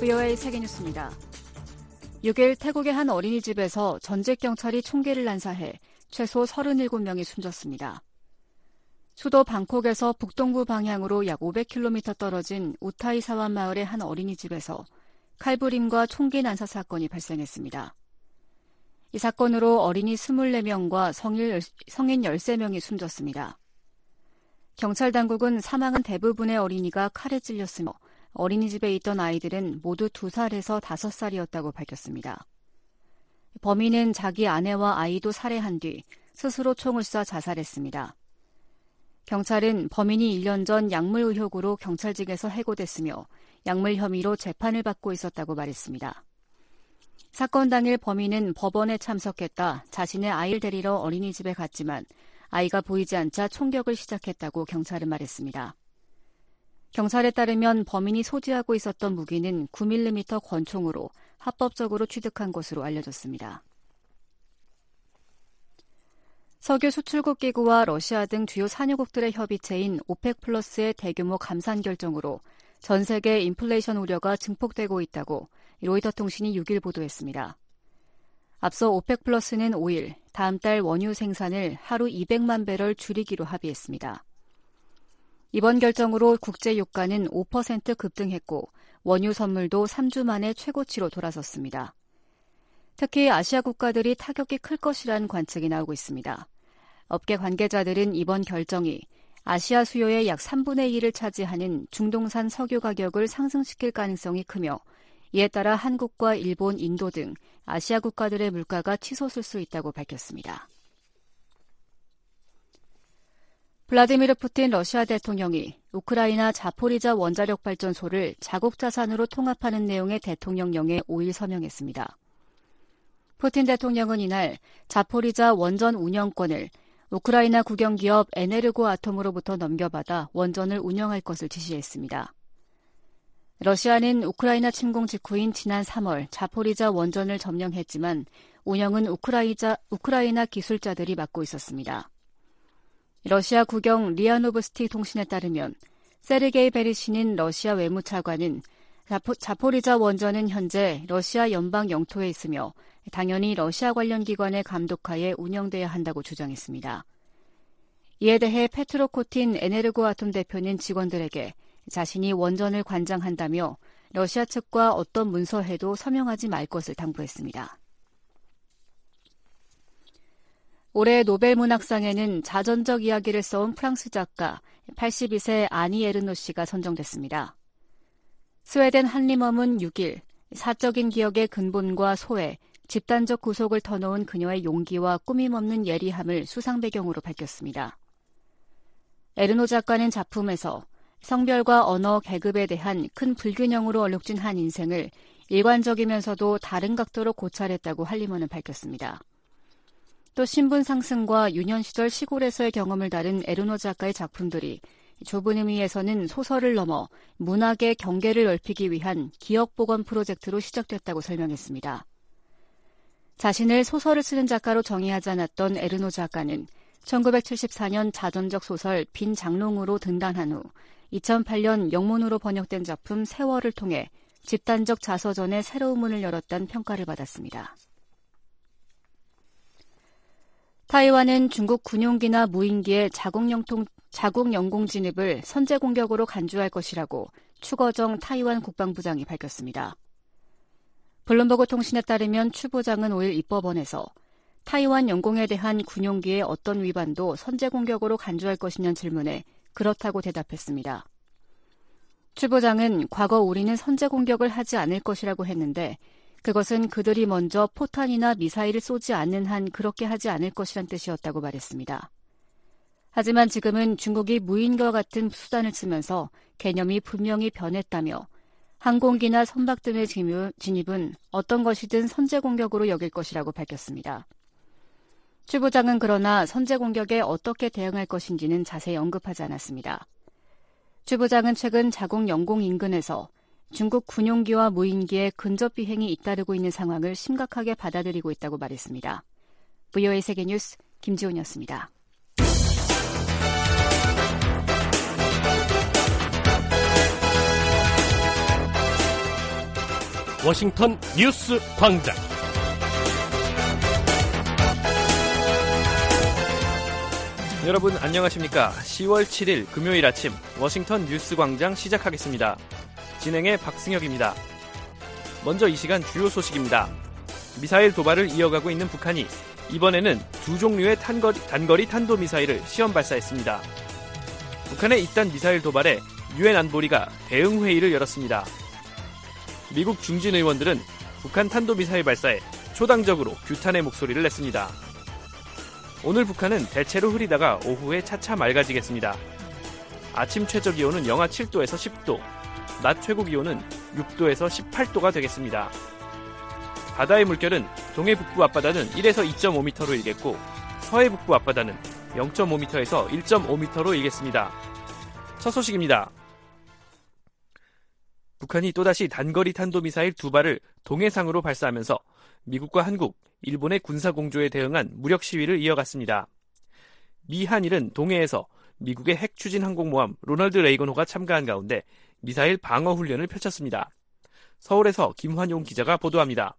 VOA 세계뉴스입니다. 6일 태국의 한 어린이집에서 전직 경찰이 총기를 난사해 최소 37명이 숨졌습니다. 수도 방콕에서 북동부 방향으로 약 500km 떨어진 우타이 사완 마을의 한 어린이집에서 칼부림과 총기 난사 사건이 발생했습니다. 이 사건으로 어린이 24명과 성인 13명이 숨졌습니다. 경찰 당국은 사망한 대부분의 어린이가 칼에 찔렸으며 어린이집에 있던 아이들은 모두 2살에서 5살이었다고 밝혔습니다. 범인은 자기 아내와 아이도 살해한 뒤 스스로 총을 쏴 자살했습니다. 경찰은 범인이 1년 전 약물 의혹으로 경찰직에서 해고됐으며 약물 혐의로 재판을 받고 있었다고 말했습니다. 사건 당일 범인은 법원에 참석했다 자신의 아이를 데리러 어린이집에 갔지만 아이가 보이지 않자 총격을 시작했다고 경찰은 말했습니다. 경찰에 따르면 범인이 소지하고 있었던 무기는 9mm 권총으로 합법적으로 취득한 것으로 알려졌습니다. 석유 수출국 기구와 러시아 등 주요 산유국들의 협의체인 오펙 플러스의 대규모 감산 결정으로 전 세계 인플레이션 우려가 증폭되고 있다고 로이터 통신이 6일 보도했습니다. 앞서 오펙 플러스는 5일 다음 달 원유 생산을 하루 200만 배럴 줄이기로 합의했습니다. 이번 결정으로 국제 유가는 5% 급등했고 원유 선물도 3주 만에 최고치로 돌아섰습니다. 특히 아시아 국가들이 타격이 클 것이라는 관측이 나오고 있습니다. 업계 관계자들은 이번 결정이 아시아 수요의 약 3분의 1을 차지하는 중동산 석유 가격을 상승시킬 가능성이 크며 이에 따라 한국과 일본, 인도 등 아시아 국가들의 물가가 치솟을 수 있다고 밝혔습니다. 블라디미르 푸틴 러시아 대통령이 우크라이나 자포리자 원자력 발전소를 자국 자산으로 통합하는 내용의 대통령령에 5일 서명했습니다. 푸틴 대통령은 이날 자포리자 원전 운영권을 우크라이나 국영기업 에네르고 아톰으로부터 넘겨받아 원전을 운영할 것을 지시했습니다. 러시아는 우크라이나 침공 직후인 지난 3월 자포리자 원전을 점령했지만 운영은 우크라이나 기술자들이 맡고 있었습니다. 러시아 국영 리아노브스티 통신에 따르면 세르게이 베리시닌 러시아 외무차관은 자포리자 원전은 현재 러시아 연방 영토에 있으며 당연히 러시아 관련 기관의 감독하에 운영돼야 한다고 주장했습니다. 이에 대해 페트로코틴 에네르고아톰 대표는 직원들에게 자신이 원전을 관장한다며 러시아 측과 어떤 문서에도 서명하지 말 것을 당부했습니다. 올해 노벨문학상에는 자전적 이야기를 써온 프랑스 작가 82세 아니 에르노 씨가 선정됐습니다. 스웨덴 한림엄은 6일 사적인 기억의 근본과 소외, 집단적 구속을 터놓은 그녀의 용기와 꾸밈없는 예리함을 수상 배경으로 밝혔습니다. 에르노 작가는 작품에서 성별과 언어, 계급에 대한 큰 불균형으로 얼룩진 한 인생을 일관적이면서도 다른 각도로 고찰했다고 한림엄은 밝혔습니다. 또 신분 상승과 유년 시절 시골에서의 경험을 다룬 에르노 작가의 작품들이 좁은 의미에서는 소설을 넘어 문학의 경계를 넓히기 위한 기억복원 프로젝트로 시작됐다고 설명했습니다. 자신을 소설을 쓰는 작가로 정의하지 않았던 에르노 작가는 1974년 자전적 소설 빈 장롱으로 등단한 후 2008년 영문으로 번역된 작품 세월을 통해 집단적 자서전의 새로운 문을 열었다는 평가를 받았습니다. 타이완은 중국 군용기나 무인기의 자국 영공 진입을 선제 공격으로 간주할 것이라고 추거정 타이완 국방부장이 밝혔습니다. 블룸버그 통신에 따르면 추 부장은 5일 입법원에서 타이완 영공에 대한 군용기의 어떤 위반도 선제 공격으로 간주할 것이냐는 질문에 그렇다고 대답했습니다. 추 부장은 과거 우리는 선제 공격을 하지 않을 것이라고 했는데 그것은 그들이 먼저 포탄이나 미사일을 쏘지 않는 한 그렇게 하지 않을 것이란 뜻이었다고 말했습니다. 하지만 지금은 중국이 무인기와 같은 수단을 쓰면서 개념이 분명히 변했다며 항공기나 선박 등의 진입은 어떤 것이든 선제 공격으로 여길 것이라고 밝혔습니다. 추 부장은 그러나 선제 공격에 어떻게 대응할 것인지는 자세히 언급하지 않았습니다. 추 부장은 최근 자국 영공 인근에서 중국 군용기와 무인기의 근접 비행이 잇따르고 있는 상황을 심각하게 받아들이고 있다고 말했습니다. VOA 세계뉴스 김지훈이었습니다. 워싱턴 뉴스 광장. 여러분 안녕하십니까? 10월 7일 금요일 아침 워싱턴 뉴스 광장 시작하겠습니다. 진행의 박승혁입니다. 먼저 이 시간 주요 소식입니다. 미사일 도발을 이어가고 있는 북한이 이번에는 두 종류의 단거리 탄도미사일을 시험 발사했습니다. 북한의 이딴 미사일 도발에 유엔 안보리가 대응회의를 열었습니다. 미국 중진 의원들은 북한 탄도미사일 발사에 초당적으로 규탄의 목소리를 냈습니다. 오늘 북한은 대체로 흐리다가 오후에 차차 맑아지겠습니다. 아침 최저기온은 영하 7도에서 10도, 낮 최고기온은 6도에서 18도가 되겠습니다. 바다의 물결은 동해 북부 앞바다는 1에서 2.5m로 일겠고 서해 북부 앞바다는 0.5m에서 1.5m로 일겠습니다. 첫 소식입니다. 북한이 또다시 단거리 탄도미사일 2발을 동해상으로 발사하면서 미국과 한국, 일본의 군사공조에 대응한 무력 시위를 이어갔습니다. 미 한일은 동해에서 미국의 핵 추진 항공모함 로널드 레이건호가 참가한 가운데 미사일 방어 훈련을 펼쳤습니다. 서울에서 김환용 기자가 보도합니다.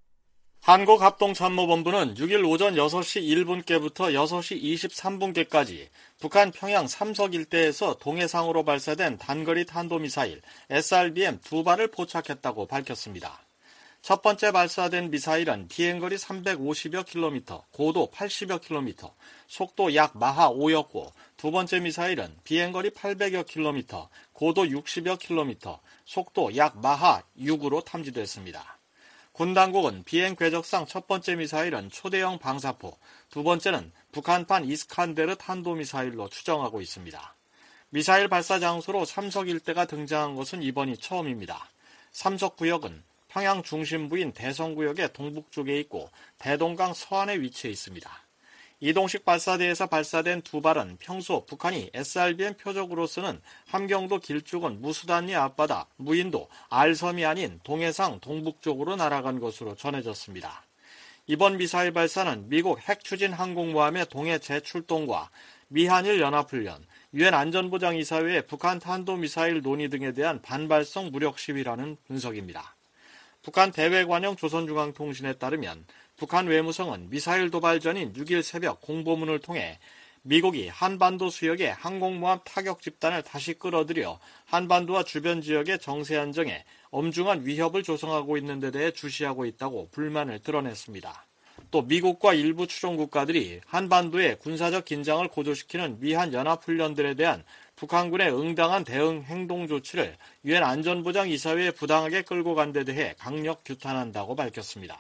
한국합동참모본부는 6일 오전 6시 1분께부터 6시 23분께까지 북한 평양 삼석 일대에서 동해상으로 발사된 단거리 탄도미사일 SRBM 2발을 포착했다고 밝혔습니다. 첫 번째 발사된 미사일은 비행거리 350여 킬로미터, 고도 80여 킬로미터, 속도 약 마하 5였고 두 번째 미사일은 비행거리 800여 킬로미터, 고도 60여 킬로미터, 속도 약 마하 6으로 탐지됐습니다. 군 당국은 비행 궤적상 첫 번째 미사일은 초대형 방사포, 두 번째는 북한판 이스칸데르 탄도미사일로 추정하고 있습니다. 미사일 발사 장소로 삼석 일대가 등장한 것은 이번이 처음입니다. 삼석 구역은 평양 중심부인 대성구역의 동북쪽에 있고 대동강 서안에 위치해 있습니다. 이동식 발사대에서 발사된 2발은 평소 북한이 SRBM 표적으로 쓰는 함경도 길쭉은 무수단리 앞바다, 무인도, 알섬이 아닌 동해상 동북쪽으로 날아간 것으로 전해졌습니다. 이번 미사일 발사는 미국 핵추진 항공모함의 동해 재출동과 미한일 연합훈련, 유엔 안전보장이사회의 북한 탄도미사일 논의 등에 대한 반발성 무력 시위라는 분석입니다. 북한 대외관영 조선중앙통신에 따르면 북한 외무성은 미사일 도발 전인 6일 새벽 공보문을 통해 미국이 한반도 수역에 항공모함 타격 집단을 다시 끌어들여 한반도와 주변 지역의 정세 안정에 엄중한 위협을 조성하고 있는 데 대해 주시하고 있다고 불만을 드러냈습니다. 또 미국과 일부 추종국가들이 한반도의 군사적 긴장을 고조시키는 미한 연합훈련들에 대한 북한군의 응당한 대응 행동 조치를 유엔 안전보장이사회에 부당하게 끌고 간 데 대해 강력 규탄한다고 밝혔습니다.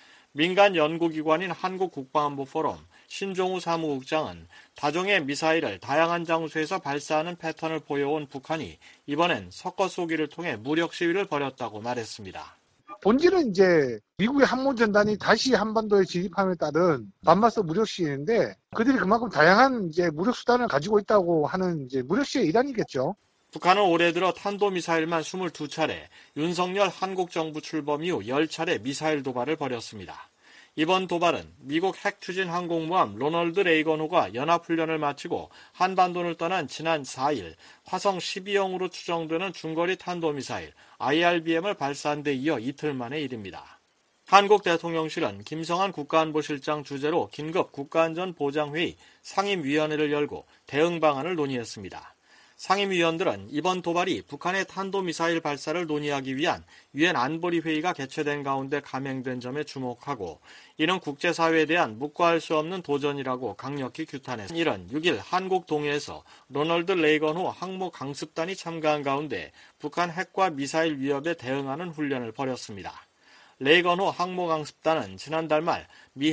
민간 연구기관인 한국국방안보포럼 신종우 사무국장은 다종의 미사일을 다양한 장소에서 발사하는 패턴을 보여온 북한이 이번엔 섞어 쏘기를 통해 무력 시위를 벌였다고 말했습니다. 본질은 이제 미국의 항모전단이 다시 한반도에 진입함에 따른 반발성 무력 시위인데 그들이 그만큼 다양한 이제 무력 수단을 가지고 있다고 하는 이제 무력 시위의 일환이겠죠. 북한은 올해 들어 탄도미사일만 22차례, 윤석열 한국 정부 출범 이후 10차례 미사일 도발을 벌였습니다. 이번 도발은 미국 핵추진 항공모함 로널드 레이건호가 연합훈련을 마치고 한반도를 떠난 지난 4일 화성 12형으로 추정되는 중거리 탄도미사일 IRBM을 발사한 데 이어 이틀 만의 일입니다. 한국 대통령실은 김성한 국가안보실장 주재로 긴급 국가안전보장회의 상임위원회를 열고 대응 방안을 논의했습니다. 상임위원들은 이번 도발이 북한의 탄도미사일 발사를 논의하기 위한 유엔 안보리 회의가 개최된 가운데 감행된 점에 주목하고 이는 국제사회에 대한 묵과할 수 없는 도전이라고 강력히 규탄했습니다. 이는 6일 한국 동해에서 로널드 레이건호 항모 강습단이 참가한 가운데 북한 핵과 미사일 위협에 대응하는 훈련을 벌였습니다. 레이건호 항모강습단은 지난달 말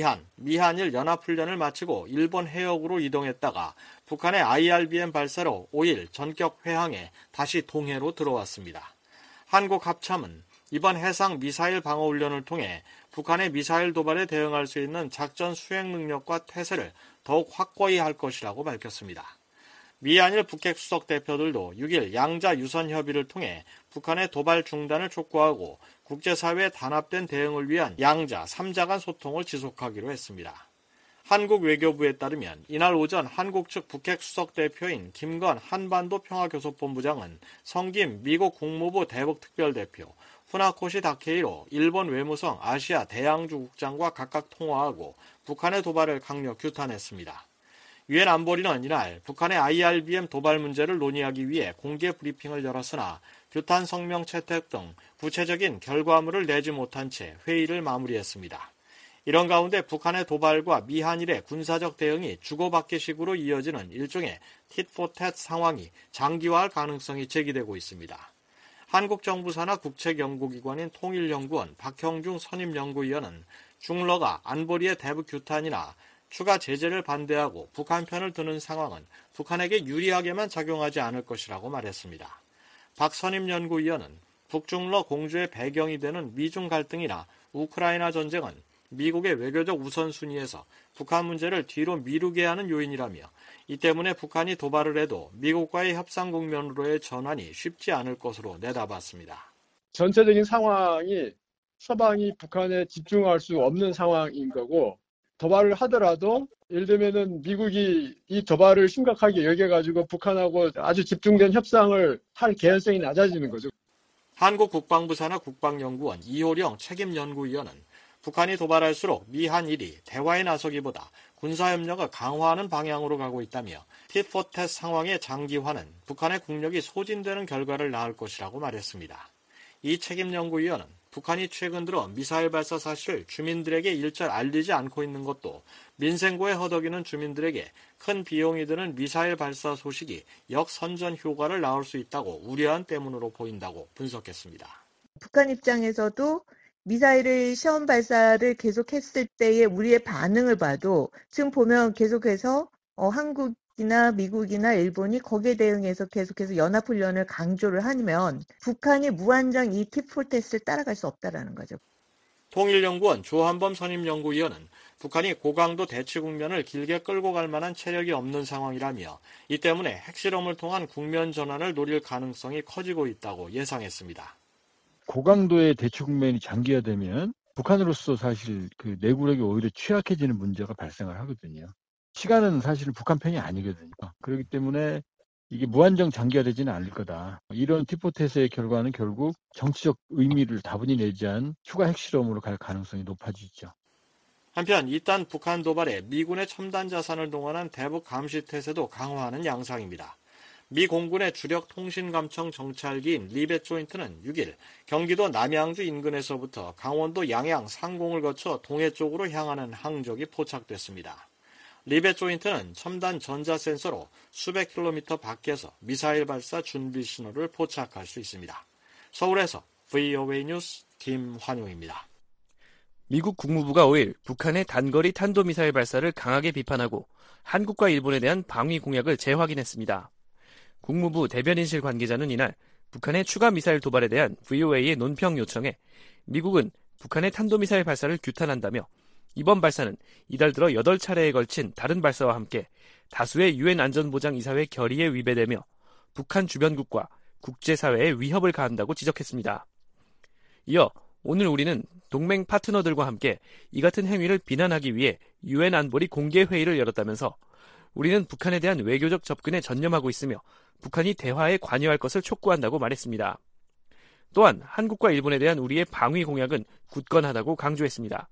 미한일 연합훈련을 마치고 일본 해역으로 이동했다가 북한의 IRBM 발사로 5일 전격 회항해 다시 동해로 들어왔습니다. 한국 합참은 이번 해상 미사일 방어훈련을 통해 북한의 미사일 도발에 대응할 수 있는 작전 수행 능력과 태세를 더욱 확고히 할 것이라고 밝혔습니다. 미한일 북핵 수석 대표들도 6일 양자 유선 협의를 통해 북한의 도발 중단을 촉구하고 국제사회에 단합된 대응을 위한 양자 3자 간 소통을 지속하기로 했습니다. 한국 외교부에 따르면 이날 오전 한국 측 북핵 수석 대표인 김건 한반도 평화교섭본부장은 성김 미국 국무부 대북특별대표, 후나코시 다케이로 일본 외무성 아시아 대양주 국장과 각각 통화하고 북한의 도발을 강력 규탄했습니다. 유엔 안보리는 이날 북한의 IRBM 도발 문제를 논의하기 위해 공개 브리핑을 열었으나 규탄 성명 채택 등 구체적인 결과물을 내지 못한 채 회의를 마무리했습니다. 이런 가운데 북한의 도발과 미한일의 군사적 대응이 주고받기식으로 이어지는 일종의 tit-for-tat 상황이 장기화할 가능성이 제기되고 있습니다. 한국 정부 산하 국책연구기관인 통일연구원 박형중 선임연구위원은 중러가 안보리의 대북 규탄이나 추가 제재를 반대하고 북한 편을 드는 상황은 북한에게 유리하게만 작용하지 않을 것이라고 말했습니다. 박 선임연구위원은 북중러 공조의 배경이 되는 미중 갈등이나 우크라이나 전쟁은 미국의 외교적 우선순위에서 북한 문제를 뒤로 미루게 하는 요인이라며 이 때문에 북한이 도발을 해도 미국과의 협상 국면으로의 전환이 쉽지 않을 것으로 내다봤습니다. 전체적인 상황이 서방이 북한에 집중할 수 없는 상황인 거고 도발을 하더라도 예를 들면은 미국이 이 도발을 심각하게 여겨가지고 북한하고 아주 집중된 협상을 할 개연성이 낮아지는 거죠. 한국 국방부 산하 국방연구원 이호령 책임연구위원은 북한이 도발할수록 미한일이 대화에 나서기보다 군사협력을 강화하는 방향으로 가고 있다며 tit-for-tat 상황의 장기화는 북한의 국력이 소진되는 결과를 낳을 것이라고 말했습니다. 이 책임연구위원은 북한이 최근 들어 미사일 발사 사실을 주민들에게 일절 알리지 않고 있는 것도 민생고에 허덕이는 주민들에게 큰 비용이 드는 미사일 발사 소식이 역선전 효과를 낳을 수 있다고 우려한 때문으로 보인다고 분석했습니다. 북한 입장에서도 미사일을 시험 발사를 계속했을 때의 우리의 반응을 봐도 지금 보면 계속해서 한국이나 미국이나 일본이 거기에 대응해서 계속해서 연합훈련을 강조를 하면 북한이 무한정 이 tit-for-tat을 따라갈 수 없다라는 거죠. 통일연구원 조한범 선임연구위원은 북한이 고강도 대치 국면을 길게 끌고 갈 만한 체력이 없는 상황이라며 이 때문에 핵실험을 통한 국면 전환을 노릴 가능성이 커지고 있다고 예상했습니다. 고강도의 대치 국면이 장기화되면 북한으로서 사실 그 내구력이 오히려 취약해지는 문제가 발생을 하거든요. 시간은 사실은 북한 편이 아니거든요. 그렇기 때문에 이게 무한정 장기화되지는 않을 거다. 이런 tit-for-tat의 결과는 결국 정치적 의미를 다분히 내지한 추가 핵실험으로 갈 가능성이 높아지죠. 한편 이딴 북한 도발에 미군의 첨단 자산을 동원한 대북 감시 태세도 강화하는 양상입니다. 미 공군의 주력 통신감청 정찰기인 리벳 조인트는 6일 경기도 남양주 인근에서부터 강원도 양양 상공을 거쳐 동해 쪽으로 향하는 항적이 포착됐습니다. 리벳 조인트는 첨단 전자센서로 수백 킬로미터 밖에서 미사일 발사 준비 신호를 포착할 수 있습니다. 서울에서 VOA 뉴스 김환용입니다. 미국 국무부가 5일 북한의 단거리 탄도미사일 발사를 강하게 비판하고 한국과 일본에 대한 방위 공약을 재확인했습니다. 국무부 대변인실 관계자는 이날 북한의 추가 미사일 도발에 대한 VOA의 논평 요청에 미국은 북한의 탄도미사일 발사를 규탄한다며 이번 발사는 이달 들어 8차례에 걸친 다른 발사와 함께 다수의 유엔 안전보장이사회 결의에 위배되며 북한 주변국과 국제사회에 위협을 가한다고 지적했습니다. 이어 오늘 우리는 동맹 파트너들과 함께 이 같은 행위를 비난하기 위해 유엔 안보리 공개회의를 열었다면서 우리는 북한에 대한 외교적 접근에 전념하고 있으며 북한이 대화에 관여할 것을 촉구한다고 말했습니다. 또한 한국과 일본에 대한 우리의 방위 공약은 굳건하다고 강조했습니다.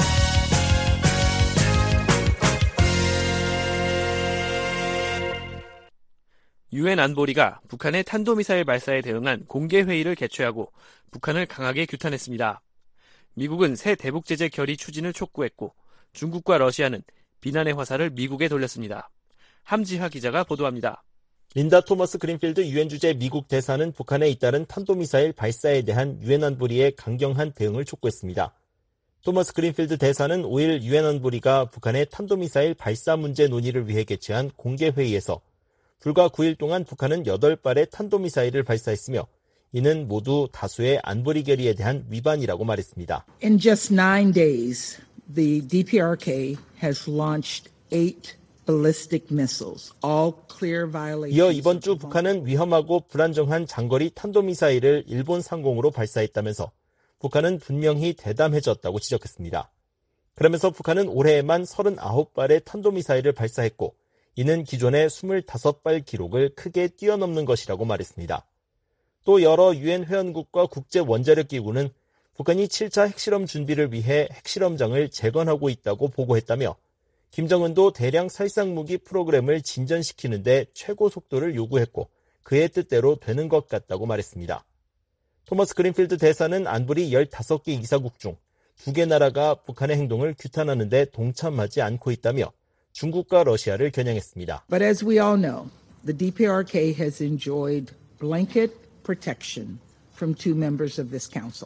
유엔 안보리가 북한의 탄도미사일 발사에 대응한 공개회의를 개최하고 북한을 강하게 규탄했습니다. 미국은 새 대북제재 결의 추진을 촉구했고 중국과 러시아는 비난의 화살을 미국에 돌렸습니다. 함지하 기자가 보도합니다. 린다 토머스 그린필드 유엔 주재 미국 대사는 북한에 잇따른 탄도미사일 발사에 대한 유엔 안보리의 강경한 대응을 촉구했습니다. 토머스 그린필드 대사는 5일 유엔 안보리가 북한의 탄도미사일 발사 문제 논의를 위해 개최한 공개회의에서 불과 9일 동안 북한은 8발의 탄도미사일을 발사했으며 이는 모두 다수의 안보리 결의에 대한 위반이라고 말했습니다. In just 9 days, the DPRK has launched 8 ballistic missiles, all clear violations. 이어 이번 주 북한은 위험하고 불안정한 장거리 탄도미사일을 일본 상공으로 발사했다면서 북한은 분명히 대담해졌다고 지적했습니다. 그러면서 북한은 올해에만 39발의 탄도미사일을 발사했고 이는 기존의 25발 기록을 크게 뛰어넘는 것이라고 말했습니다. 또 여러 유엔 회원국과 국제원자력기구는 북한이 7차 핵실험 준비를 위해 핵실험장을 재건하고 있다고 보고했다며 김정은도 대량 살상무기 프로그램을 진전시키는 데 최고 속도를 요구했고 그의 뜻대로 되는 것 같다고 말했습니다. 토머스 그린필드 대사는 안보리 15개 이사국 중 2개 나라가 북한의 행동을 규탄하는 데 동참하지 않고 있다며 중국과 러시아를 겨냥했습니다. But as we all know, the DPRK has enjoyed blanket protection from two members of this council.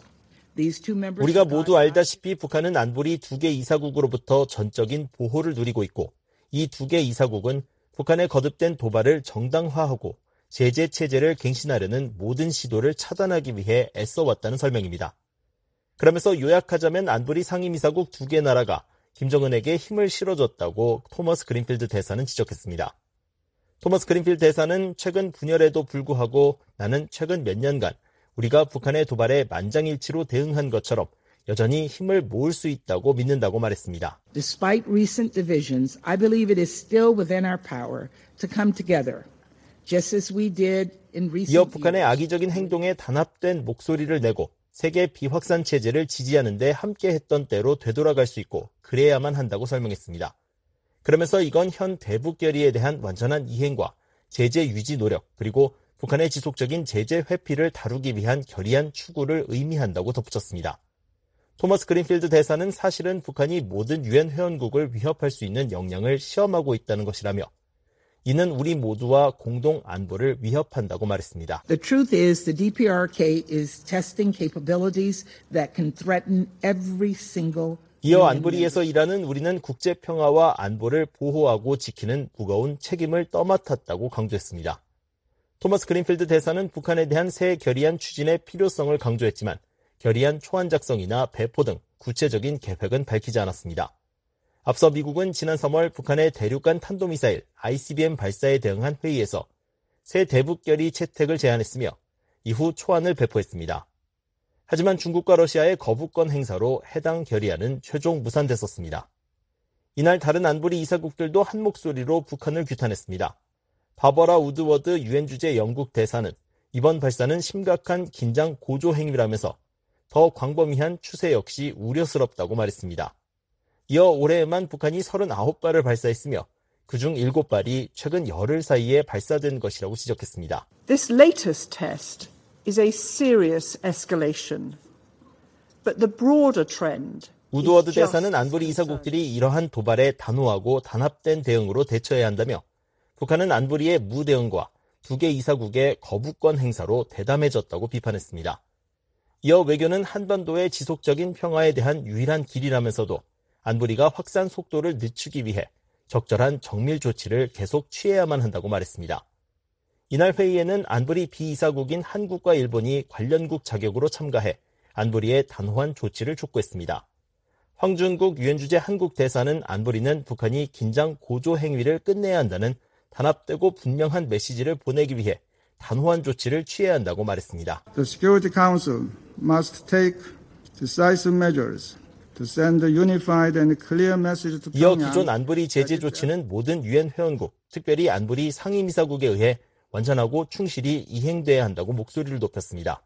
우리가 모두 알다시피 북한은 안보리 2개 이사국으로부터 전적인 보호를 누리고 있고 이 2개 이사국은 북한의 거듭된 도발을 정당화하고 제재 체제를 갱신하려는 모든 시도를 차단하기 위해 애써왔다는 설명입니다. 그러면서 요약하자면 안보리 상임이사국 2개 나라가 김정은에게 힘을 실어줬다고 토머스 그린필드 대사는 지적했습니다. 토머스 그린필드 대사는 최근 분열에도 불구하고 나는 최근 몇 년간 우리가 북한의 도발에 만장일치로 대응한 것처럼 여전히 힘을 모을 수 있다고 믿는다고 말했습니다. Despite recent divisions, I believe it is still within our power to come together, just as we did in recent 이어 북한의 악의적인 행동에 단합된 목소리를 내고 세계 비확산 체제를 지지하는 데 함께했던 때로 되돌아갈 수 있고 그래야만 한다고 설명했습니다. 그러면서 이건 현 대북 결의에 대한 완전한 이행과 제재 유지 노력 그리고 북한의 지속적인 제재 회피를 다루기 위한 결의안 추구를 의미한다고 덧붙였습니다. 토머스 그린필드 대사는 사실은 북한이 모든 유엔 회원국을 위협할 수 있는 역량을 시험하고 있다는 것이라며 이는 우리 모두와 공동 안보를 위협한다고 말했습니다. The truth is the DPRK is testing capabilities that can threaten every single 이어 안보리에서 일하는 우리는 국제 평화와 안보를 보호하고 지키는 무거운 책임을 떠맡았다고 강조했습니다. 토머스 그린필드 대사는 북한에 대한 새 결의안 추진의 필요성을 강조했지만 결의안 초안 작성이나 배포 등 구체적인 계획은 밝히지 않았습니다. 앞서 미국은 지난 3월 북한의 대륙간 탄도미사일 ICBM 발사에 대응한 회의에서 새 대북 결의 채택을 제안했으며 이후 초안을 배포했습니다. 하지만 중국과 러시아의 거부권 행사로 해당 결의안은 최종 무산됐었습니다. 이날 다른 안보리 이사국들도 한 목소리로 북한을 규탄했습니다. 바버라 우드워드 유엔 주재 영국 대사는 이번 발사는 심각한 긴장 고조 행위라면서 더 광범위한 추세 역시 우려스럽다고 말했습니다. 이어 올해에만 북한이 39발을 발사했으며 그중 7발이 최근 열흘 사이에 발사된 것이라고 지적했습니다. This latest test is a serious escalation, but the broader trend 우드워드 대사는 안보리 이사국들이 이러한 도발에 단호하고 단합된 대응으로 대처해야 한다며 북한은 안보리의 무대응과 2개 이사국의 거부권 행사로 대담해졌다고 비판했습니다. 이어 외교는 한반도의 지속적인 평화에 대한 유일한 길이라면서도 안보리가 확산 속도를 늦추기 위해 적절한 정밀 조치를 계속 취해야만 한다고 말했습니다. 이날 회의에는 안보리 비이사국인 한국과 일본이 관련국 자격으로 참가해 안보리의 단호한 조치를 촉구했습니다. 황준국 유엔 주재 한국 대사는 안보리는 북한이 긴장 고조 행위를 끝내야 한다는 단합되고 분명한 메시지를 보내기 위해 단호한 조치를 취해야 한다고 말했습니다. The Security Council must take decisive measures to send a unified and clear message to 이어 Pyongyang. 기존 안보리 제재 조치는 모든 유엔 회원국, 특별히 안보리 상임이사국에 의해 완전하고 충실히 이행돼야 한다고 목소리를 높였습니다.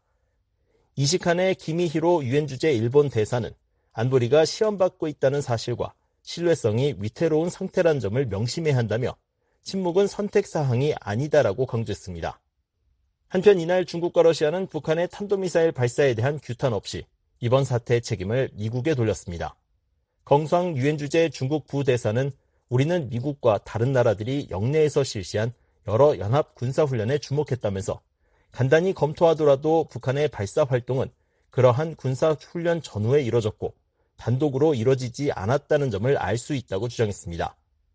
이시칸의 기미히로 유엔 주재 일본 대사는 안보리가 시험받고 있다는 사실과 신뢰성이 위태로운 상태란 점을 명심해야 한다며 침묵은 선택사항이 아니다라고 강조했습니다. 한편 이날 중국과 러시아는 북한의 탄도미사일 발사에 대한 규탄 없이 이번 사태의 책임을 미국에 돌렸습니다. 껑상 유엔 주재 중국 부대사는 우리는 미국과 다른 나라들이 영내에서 실시한 여러 연합 군사훈련에 주목했다면서 간단히 검토하더라도 북한의 발사 활동은 그러한 군사훈련 전후에 이뤄졌고 단독으로 이뤄지지 않았다는 점을 알 수 있다고 주장했습니다.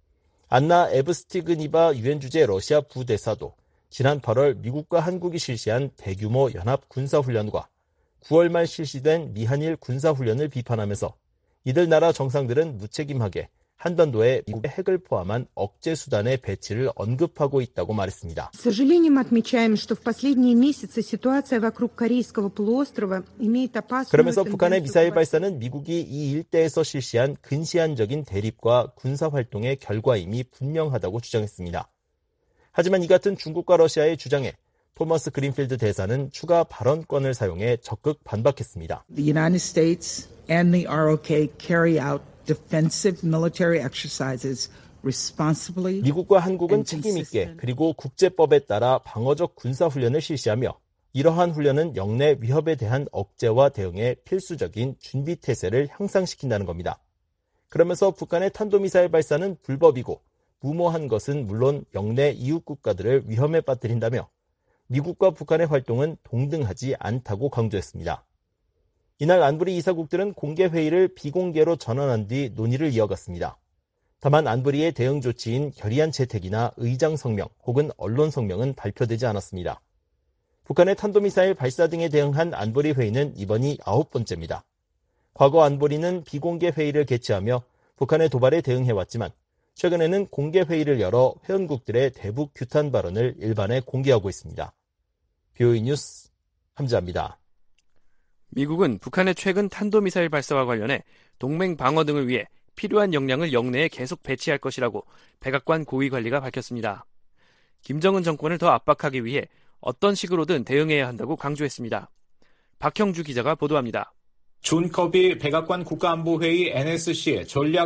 안나 에브스티그니바 유엔 주재 러시아 부대사도 지난 8월 미국과 한국이 실시한 대규모 연합 군사훈련과 9월 말 실시된 미한일 군사훈련을 비판하면서 이들 나라 정상들은 무책임하게 한반도에 미국의 핵을 포함한 억제 수단의 배치를 언급하고 있다고 말했습니다. К сожалению, мы отмечаем, что в последние месяцы ситуация вокруг Корейского полуострова имеет опасную 그러면서 북한의 미사일 발사는 미국이 이 일대에서 실시한 근시안적인 대립과 군사활동의 결과임이 분명하다고 주장했습니다. 하지만 이 같은 중국과 러시아의 주장에 토머스 그린필드 대사는 추가 발언권을 사용해 적극 반박했습니다. The United States and the ROK carry out defensive military exercises responsibly. 미국과 한국은 책임 있게 그리고 국제법에 따라 방어적 군사훈련을 실시하며 이러한 훈련은 영내 위협에 대한 억제와 대응에 필수적인 준비태세를 향상시킨다는 겁니다. 그러면서 북한의 탄도미사일 발사는 불법이고 무모한 것은 물론 영내 이웃 국가들을 위험에 빠뜨린다며 미국과 북한의 활동은 동등하지 않다고 강조했습니다. 이날 안보리 이사국들은 공개회의를 비공개로 전환한 뒤 논의를 이어갔습니다. 다만 안보리의 대응 조치인 결의안 채택이나 의장 성명 혹은 언론 성명은 발표되지 않았습니다. 북한의 탄도미사일 발사 등에 대응한 안보리 회의는 이번이 9번째입니다. 과거 안보리는 비공개 회의를 개최하며 북한의 도발에 대응해왔지만 최근에는 공개 회의를 열어 회원국들의 대북 규탄 발언을 일반에 공개하고 있습니다. BOE 뉴스 함지아입니다. 미국은 북한의 최근 탄도미사일 발사와 관련해 동맹 방어 등을 위해 필요한 역량을 영내에 계속 배치할 것이라고 백악관 고위관리가 밝혔습니다. 김정은 정권을 더 압박하기 위해 어떤 식으로든 대응해야 한다고 강조했습니다. 박형주 기자가 보도합니다. 존 커비 백악관 국가안보회의 NSC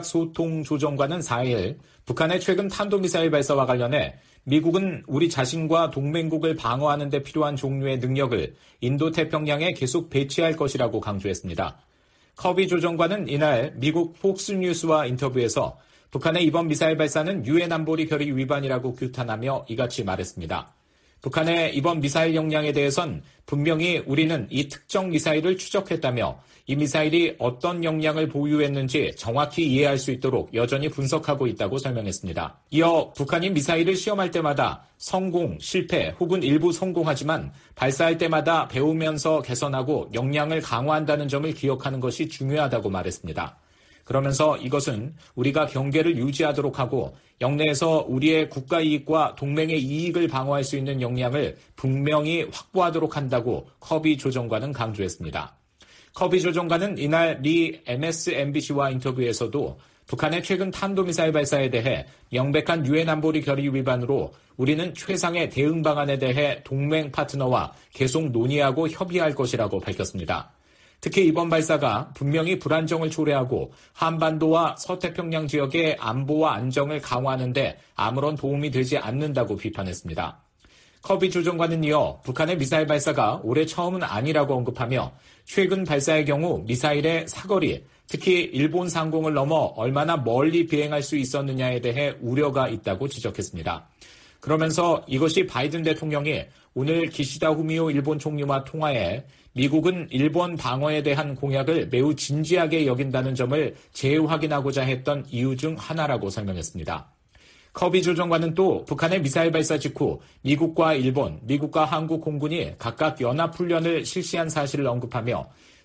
전략소통조정관은 4일 북한의 최근 탄도미사일 발사와 관련해 미국은 우리 자신과 동맹국을 방어하는 데 필요한 종류의 능력을 인도태평양에 계속 배치할 것이라고 강조했습니다. 커비 조정관은 이날 미국 폭스뉴스와 인터뷰에서 북한의 이번 미사일 발사는 유엔 안보리 결의 위반이라고 규탄하며 이같이 말했습니다. 북한의 이번 미사일 역량에 대해선 분명히 우리는 이 특정 미사일을 추적했다며 이 미사일이 어떤 역량을 보유했는지 정확히 이해할 수 있도록 여전히 분석하고 있다고 설명했습니다. 이어 북한이 미사일을 시험할 때마다 성공, 실패 혹은 일부 성공하지만 발사할 때마다 배우면서 개선하고 역량을 강화한다는 점을 기억하는 것이 중요하다고 말했습니다. 그러면서 이것은 우리가 경계를 유지하도록 하고 영내에서 우리의 국가 이익과 동맹의 이익을 방어할 수 있는 역량을 분명히 확보하도록 한다고 커비 조정관은 강조했습니다. 커비 조정관은 이날 미 MSNBC와 인터뷰에서도 북한의 최근 탄도미사일 발사에 대해 명백한 유엔 안보리 결의 위반으로 우리는 최상의 대응 방안에 대해 동맹 파트너와 계속 논의하고 협의할 것이라고 밝혔습니다. 특히 이번 발사가 분명히 불안정을 초래하고 한반도와 서태평양 지역의 안보와 안정을 강화하는 데 아무런 도움이 되지 않는다고 비판했습니다. 커비 조정관은 이어 북한의 미사일 발사가 올해 처음은 아니라고 언급하며 최근 발사의 경우 미사일의 사거리, 특히 일본 상공을 넘어 얼마나 멀리 비행할 수 있었느냐에 대해 우려가 있다고 지적했습니다. 그러면서 이것이 바이든 대통령이 오늘 기시다 후미오 일본 총리와 통화해 미국은 일본 방어에 대한 공약을 매우 진지하게 여긴다는 점을 재확인하고자 했던 이유 중 하나라고 설명했습니다. 커비 조정관은 또 북한의 미사일 발사 직후 미국과 일본, 미국과 한국 공군이 각각 연합훈련을 실시한 사실을 언급하며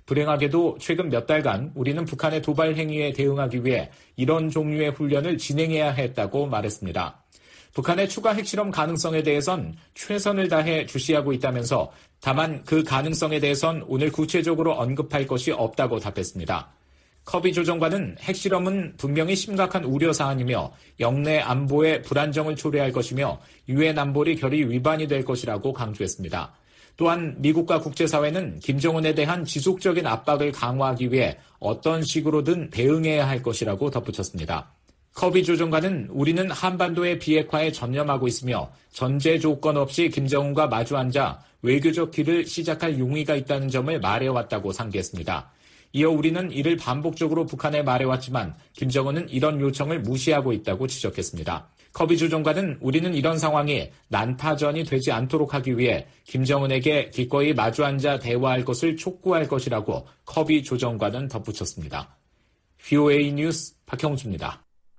불행하게도 최근 몇 달간 우리는 북한의 도발 행위에 대응하기 위해 이런 종류의 훈련을 진행해야 했다고 말했습니다. 북한의 추가 핵실험 가능성에 대해선 최선을 다해 주시하고 있다면서 다만 그 가능성에 대해선 오늘 구체적으로 언급할 것이 없다고 답했습니다. 커비 조정관은 핵실험은 분명히 심각한 우려사안이며 영내 안보에 불안정을 초래할 것이며 유엔 안보리 결의 위반이 될 것이라고 강조했습니다. 또한 미국과 국제사회는 김정은에 대한 지속적인 압박을 강화하기 위해 어떤 식으로든 대응해야 할 것이라고 덧붙였습니다. 커비 조정관은 우리는 한반도의 비핵화에 전념하고 있으며 전제 조건 없이 김정은과 마주 앉아 외교적 길을 시작할 용의가 있다는 점을 말해왔다고 상기했습니다. 이어 우리는 이를 반복적으로 북한에 말해왔지만 김정은은 이런 요청을 무시하고 있다고 지적했습니다. 커비 조정관은 우리는 이런 상황이 난타전이 되지 않도록 하기 위해 김정은에게 기꺼이 마주 앉아 대화할 것을 촉구할 것이라고 커비 조정관은 덧붙였습니다. BOA 뉴스 박형주입니다.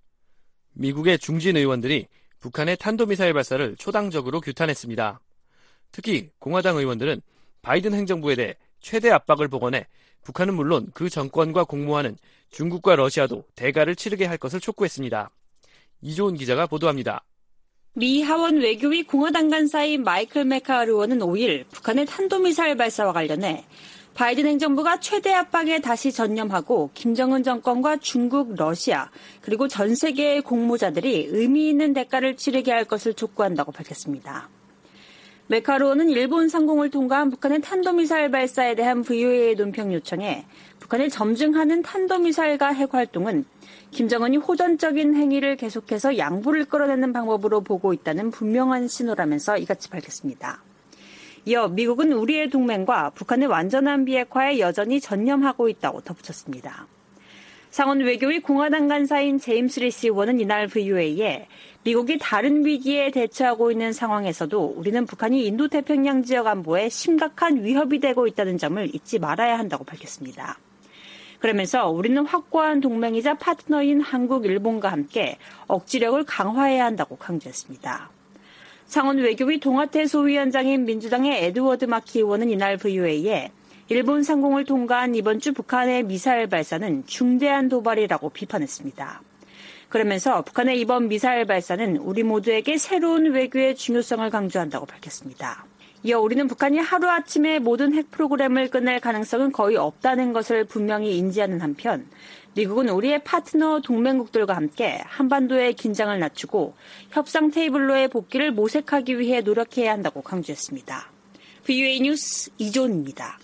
미국의 중진 의원들이 북한의 탄도미사일 발사를 초당적으로 규탄했습니다. 특히 공화당 의원들은 바이든 행정부에 대해 최대 압박을 복원해 북한은 물론 그 정권과 공모하는 중국과 러시아도 대가를 치르게 할 것을 촉구했습니다. 이조은 기자가 보도합니다. 미 하원 외교위 공화당 간사인 마이클 메카알 의원은 5일 북한의 탄도미사일 발사와 관련해 바이든 행정부가 최대 압박에 다시 전념하고 김정은 정권과 중국, 러시아 그리고 전 세계의 공모자들이 의미 있는 대가를 치르게 할 것을 촉구한다고 밝혔습니다. 메카루오는 일본 상공을 통과한 북한의 탄도미사일 발사에 대한 VOA의 논평 요청에 북한을 점증하는 탄도미사일과 핵 활동은 김정은이 호전적인 행위를 계속해서 양보를 끌어내는 방법으로 보고 있다는 분명한 신호라면서 이같이 밝혔습니다. 이어 미국은 우리의 동맹과 북한의 완전한 비핵화에 여전히 전념하고 있다고 덧붙였습니다. 상원 외교위 공화당 간사인 제임스 리시 의원은 이날 VOA에 미국이 다른 위기에 대처하고 있는 상황에서도 우리는 북한이 인도태평양 지역 안보에 심각한 위협이 되고 있다는 점을 잊지 말아야 한다고 밝혔습니다. 그러면서 우리는 확고한 동맹이자 파트너인 한국, 일본과 함께 억지력을 강화해야 한다고 강조했습니다. 상원 외교위 동아태 소위원장인 민주당의 에드워드 마키 의원은 이날 VOA에 일본 상공을 통과한 이번 주 북한의 미사일 발사는 중대한 도발이라고 비판했습니다. 그러면서 북한의 이번 미사일 발사는 우리 모두에게 새로운 외교의 중요성을 강조한다고 밝혔습니다. 이어 우리는 북한이 하루아침에 모든 핵 프로그램을 끝낼 가능성은 거의 없다는 것을 분명히 인지하는 한편 미국은 우리의 파트너 동맹국들과 함께 한반도의 긴장을 낮추고 협상 테이블로의 복귀를 모색하기 위해 노력해야 한다고 강조했습니다. VOA 뉴스 이존입니다.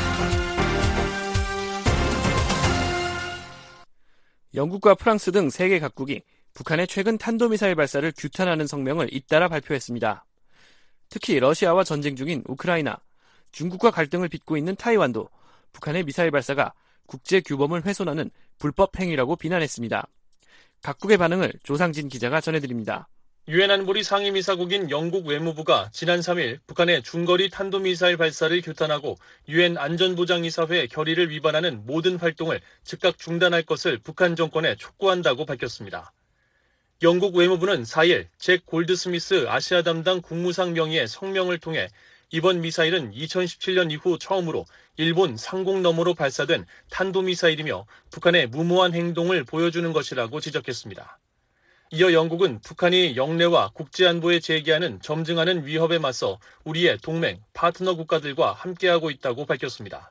영국과 프랑스 등 세계 각국이 북한의 최근 탄도미사일 발사를 규탄하는 성명을 잇따라 발표했습니다. 특히 러시아와 전쟁 중인 우크라이나, 중국과 갈등을 빚고 있는 타이완도 북한의 미사일 발사가 국제 규범을 훼손하는 불법 행위라고 비난했습니다. 각국의 반응을 조상진 기자가 전해드립니다. 유엔 안보리 상임이사국인 영국 외무부가 지난 3일 북한의 중거리 탄도미사일 발사를 규탄하고 유엔 안전보장이사회 결의를 위반하는 모든 활동을 즉각 중단할 것을 북한 정권에 촉구한다고 밝혔습니다. 영국 외무부는 4일 잭 골드스미스 아시아 담당 국무상 명의의 성명을 통해 이번 미사일은 2017년 이후 처음으로 일본 상공 너머로 발사된 탄도미사일이며 북한의 무모한 행동을 보여주는 것이라고 지적했습니다. 이어 영국은 북한이 영내와 국제안보에 제기하는 점증하는 위협에 맞서 우리의 동맹, 파트너 국가들과 함께하고 있다고 밝혔습니다.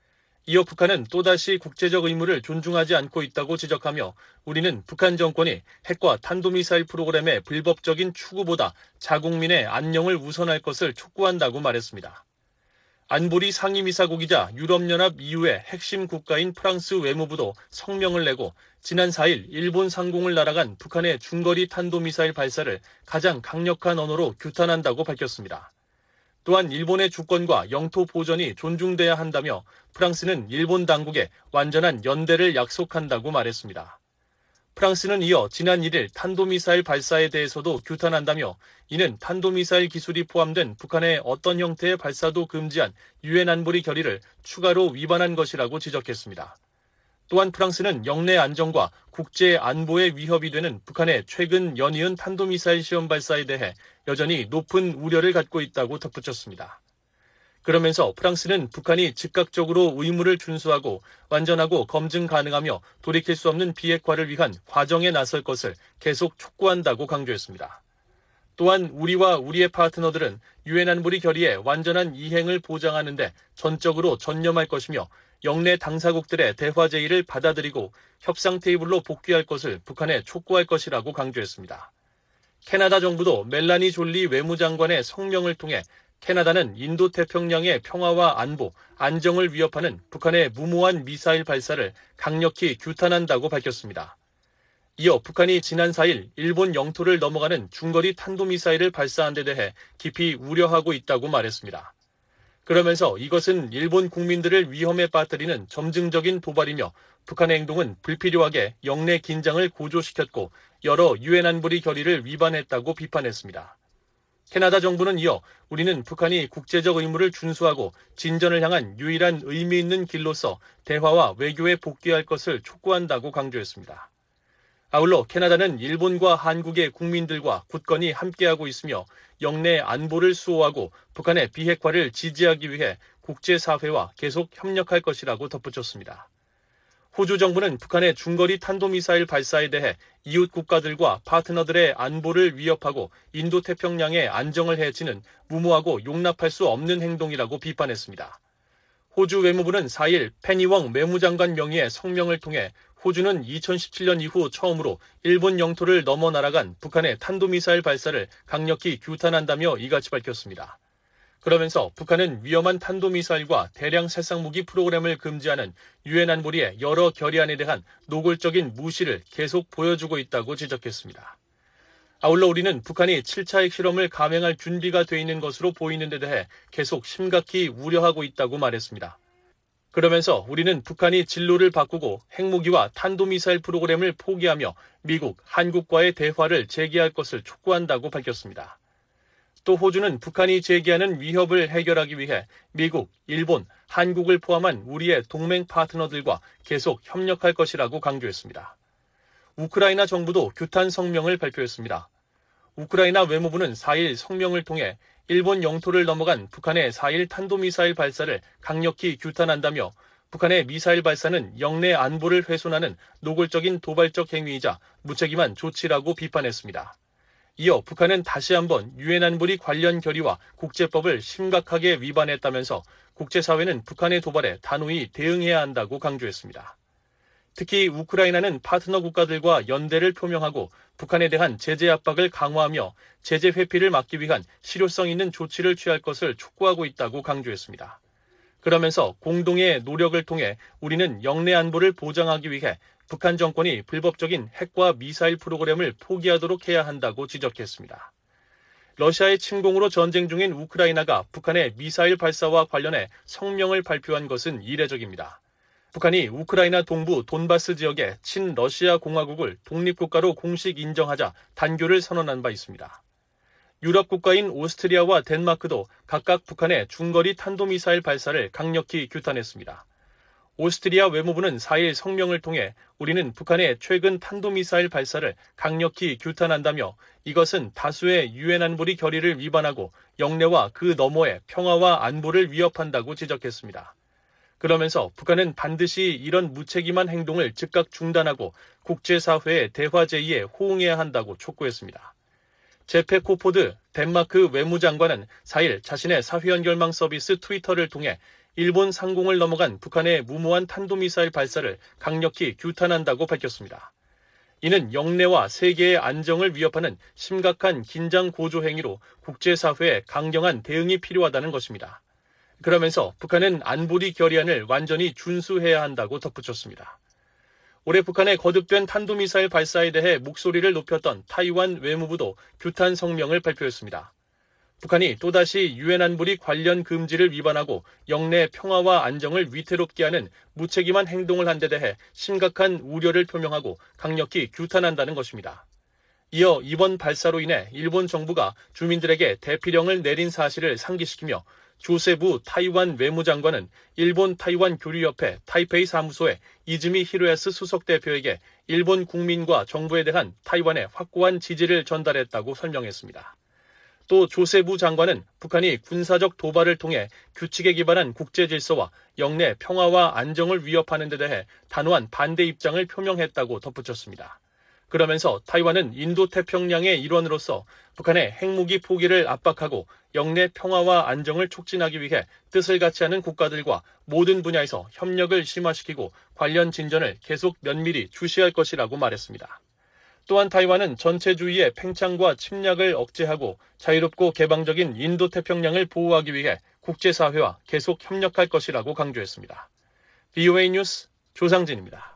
이어 북한은 또다시 국제적 의무를 존중하지 않고 있다고 지적하며 우리는 북한 정권이 핵과 탄도미사일 프로그램의 불법적인 추구보다 자국민의 안녕을 우선할 것을 촉구한다고 말했습니다. 안보리 상임이사국이자 유럽연합 EU의 핵심 국가인 프랑스 외무부도 성명을 내고 지난 4일 일본 상공을 날아간 북한의 중거리 탄도미사일 발사를 가장 강력한 언어로 규탄한다고 밝혔습니다. 또한 일본의 주권과 영토 보전이 존중돼야 한다며 프랑스는 일본 당국에 완전한 연대를 약속한다고 말했습니다. 프랑스는 이어 지난 1일 탄도미사일 발사에 대해서도 규탄한다며 이는 탄도미사일 기술이 포함된 북한의 어떤 형태의 발사도 금지한 유엔 안보리 결의를 추가로 위반한 것이라고 지적했습니다. 또한 프랑스는 영내 안정과 국제 안보에 위협이 되는 북한의 최근 연이은 탄도미사일 시험 발사에 대해 여전히 높은 우려를 갖고 있다고 덧붙였습니다. 그러면서 프랑스는 북한이 즉각적으로 의무를 준수하고 완전하고 검증 가능하며 돌이킬 수 없는 비핵화를 위한 과정에 나설 것을 계속 촉구한다고 강조했습니다. 또한 우리와 우리의 파트너들은 유엔 안보리 결의의 완전한 이행을 보장하는 데 전적으로 전념할 것이며 영내 당사국들의 대화 제의를 받아들이고 협상 테이블로 복귀할 것을 북한에 촉구할 것이라고 강조했습니다. 캐나다 정부도 멜라니 졸리 외무장관의 성명을 통해 캐나다는 인도태평양의 평화와 안보, 안정을 위협하는 북한의 무모한 미사일 발사를 강력히 규탄한다고 밝혔습니다. 이어 북한이 지난 4일 일본 영토를 넘어가는 중거리 탄도미사일을 발사한 데 대해 깊이 우려하고 있다고 말했습니다. 그러면서 이것은 일본 국민들을 위험에 빠뜨리는 점증적인 도발이며 북한의 행동은 불필요하게 영내 긴장을 고조시켰고 여러 유엔 안보리 결의를 위반했다고 비판했습니다. 캐나다 정부는 이어 우리는 북한이 국제적 의무를 준수하고 진전을 향한 유일한 의미 있는 길로서 대화와 외교에 복귀할 것을 촉구한다고 강조했습니다. 아울러 캐나다는 일본과 한국의 국민들과 굳건히 함께하고 있으며 영내 안보를 수호하고 북한의 비핵화를 지지하기 위해 국제사회와 계속 협력할 것이라고 덧붙였습니다. 호주 정부는 북한의 중거리 탄도미사일 발사에 대해 이웃 국가들과 파트너들의 안보를 위협하고 인도태평양의 안정을 해치는 무모하고 용납할 수 없는 행동이라고 비판했습니다. 호주 외무부는 4일 페니웡 외무장관 명의의 성명을 통해 호주는 2017년 이후 처음으로 일본 영토를 넘어 날아간 북한의 탄도미사일 발사를 강력히 규탄한다며 이같이 밝혔습니다. 그러면서 북한은 위험한 탄도미사일과 대량 살상무기 프로그램을 금지하는 유엔 안보리의 여러 결의안에 대한 노골적인 무시를 계속 보여주고 있다고 지적했습니다. 아울러 우리는 북한이 7차 핵실험을 감행할 준비가 돼 있는 것으로 보이는 데 대해 계속 심각히 우려하고 있다고 말했습니다. 그러면서 우리는 북한이 진로를 바꾸고 핵무기와 탄도미사일 프로그램을 포기하며 미국, 한국과의 대화를 재개할 것을 촉구한다고 밝혔습니다. 또 호주는 북한이 제기하는 위협을 해결하기 위해 미국, 일본, 한국을 포함한 우리의 동맹 파트너들과 계속 협력할 것이라고 강조했습니다. 우크라이나 정부도 규탄 성명을 발표했습니다. 우크라이나 외무부는 4일 성명을 통해 일본 영토를 넘어간 북한의 4일 탄도미사일 발사를 강력히 규탄한다며 북한의 미사일 발사는 영내 안보를 훼손하는 노골적인 도발적 행위이자 무책임한 조치라고 비판했습니다. 이어 북한은 다시 한번 유엔 안보리 관련 결의와 국제법을 심각하게 위반했다면서 국제사회는 북한의 도발에 단호히 대응해야 한다고 강조했습니다. 특히 우크라이나는 파트너 국가들과 연대를 표명하고 북한에 대한 제재 압박을 강화하며 제재 회피를 막기 위한 실효성 있는 조치를 취할 것을 촉구하고 있다고 강조했습니다. 그러면서 공동의 노력을 통해 우리는 영내 안보를 보장하기 위해 북한 정권이 불법적인 핵과 미사일 프로그램을 포기하도록 해야 한다고 지적했습니다. 러시아의 침공으로 전쟁 중인 우크라이나가 북한의 미사일 발사와 관련해 성명을 발표한 것은 이례적입니다. 북한이 우크라이나 동부 돈바스 지역의 친러시아 공화국을 독립국가로 공식 인정하자 단교를 선언한 바 있습니다. 유럽 국가인 오스트리아와 덴마크도 각각 북한의 중거리 탄도미사일 발사를 강력히 규탄했습니다. 오스트리아 외무부는 4일 성명을 통해 우리는 북한의 최근 탄도미사일 발사를 강력히 규탄한다며 이것은 다수의 유엔 안보리 결의를 위반하고 영내와 그 너머의 평화와 안보를 위협한다고 지적했습니다. 그러면서 북한은 반드시 이런 무책임한 행동을 즉각 중단하고 국제사회의 대화 제의에 호응해야 한다고 촉구했습니다. 제페 코포드 덴마크 외무장관은 4일 자신의 사회연결망 서비스 트위터를 통해 일본 상공을 넘어간 북한의 무모한 탄도미사일 발사를 강력히 규탄한다고 밝혔습니다. 이는 영내와 세계의 안정을 위협하는 심각한 긴장 고조 행위로 국제사회의 강경한 대응이 필요하다는 것입니다. 그러면서 북한은 안보리 결의안을 완전히 준수해야 한다고 덧붙였습니다. 올해 북한의 거듭된 탄도미사일 발사에 대해 목소리를 높였던 타이완 외무부도 규탄 성명을 발표했습니다. 북한이 또다시 유엔 안보리 관련 금지를 위반하고 영내 평화와 안정을 위태롭게 하는 무책임한 행동을 한 데 대해 심각한 우려를 표명하고 강력히 규탄한다는 것입니다. 이어 이번 발사로 인해 일본 정부가 주민들에게 대피령을 내린 사실을 상기시키며 조세부 타이완 외무장관은 일본 타이완 교류협회 타이페이 사무소의 이즈미 히로야스 수석대표에게 일본 국민과 정부에 대한 타이완의 확고한 지지를 전달했다고 설명했습니다. 또 조세부 장관은 북한이 군사적 도발을 통해 규칙에 기반한 국제 질서와 영내 평화와 안정을 위협하는 데 대해 단호한 반대 입장을 표명했다고 덧붙였습니다. 그러면서 타이완은 인도태평양의 일원으로서 북한의 핵무기 포기를 압박하고 영내 평화와 안정을 촉진하기 위해 뜻을 같이 하는 국가들과 모든 분야에서 협력을 심화시키고 관련 진전을 계속 면밀히 주시할 것이라고 말했습니다. 또한 타이완은 전체주의의 팽창과 침략을 억제하고 자유롭고 개방적인 인도태평양을 보호하기 위해 국제사회와 계속 협력할 것이라고 강조했습니다. VOA 뉴스 조상진입니다.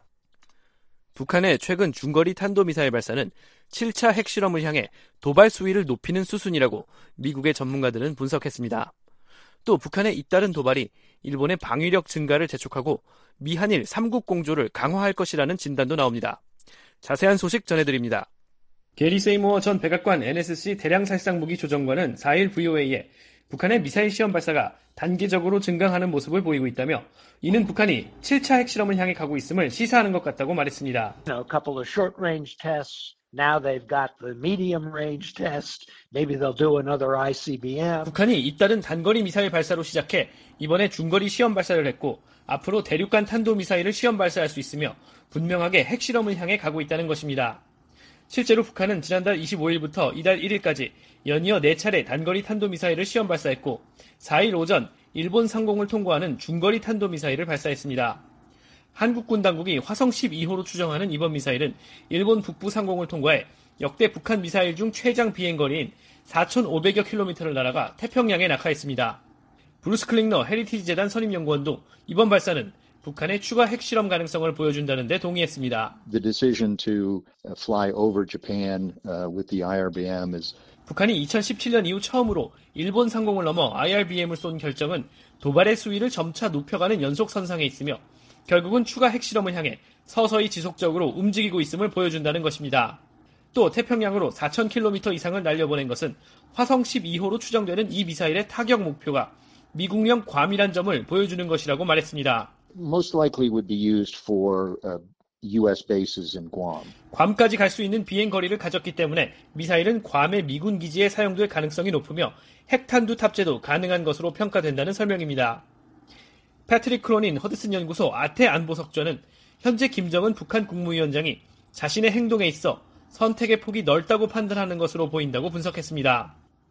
북한의 최근 중거리 탄도미사일 발사는 7차 핵실험을 향해 도발 수위를 높이는 수순이라고 미국의 전문가들은 분석했습니다. 또 북한의 잇따른 도발이 일본의 방위력 증가를 재촉하고 미한일 3국 공조를 강화할 것이라는 진단도 나옵니다. 자세한 소식 전해드립니다. 게리 세이모어 전 백악관 NSC 대량살상무기 조정관은 4일 VOA에 북한의 미사일 시험 발사가 단계적으로 증강하는 모습을 보이고 있다며 이는 북한이 7차 핵실험을 향해 가고 있음을 시사하는 것 같다고 말했습니다. A couple of short-range tests. Now they've got the medium-range test. Maybe they'll do another ICBM. 북한이 잇따른 단거리 미사일 발사로 시작해 이번에 중거리 시험 발사를 했고 앞으로 대륙간 탄도미사일을 시험 발사할 수 있으며 분명하게 핵실험을 향해 가고 있다는 것입니다. 실제로 북한은 지난달 25일부터 이달 1일까지 연이어 4차례 단거리 탄도미사일을 시험 발사했고 4일 오전 일본 상공을 통과하는 중거리 탄도미사일을 발사했습니다. 한국군 당국이 화성 12호로 추정하는 이번 미사일은 일본 북부 상공을 통과해 역대 북한 미사일 중 최장 비행거리인 4,500여 킬로미터를 날아가 태평양에 낙하했습니다. 브루스 클링너 헤리티지 재단 선임연구원도 이번 발사는 북한의 추가 핵실험 가능성을 보여준다는 데 동의했습니다. The decision to fly over Japan with the IRBM is 북한이 2017년 이후 처음으로 일본 상공을 넘어 IRBM을 쏜 결정은 도발의 수위를 점차 높여가는 연속선상에 있으며 결국은 추가 핵실험을 향해 서서히 지속적으로 움직이고 있음을 보여준다는 것입니다. 또 태평양으로 4,000km 이상을 날려보낸 것은 화성 12호로 추정되는 이 미사일의 타격 목표가 미국령 괌이란 점을 보여주는 것이라고 말했습니다. most likely would be used for U.S. bases in Guam. 괌까지 갈 수 있는 비행 거리를 가졌기 때문에 미사일은 괌의 미군 기지에 사용될 가능성이 높으며 핵탄두 탑재도 가능한 것으로 평가된다는 설명입니다. 패트릭 크로닌 허드슨 연구소 아태 안보석좌는 현재 김정은 북한 국무위원장이 자신의 행동에 있어 선택의 폭이 넓다고 판단하는 것으로 보인다고 분석했습니다.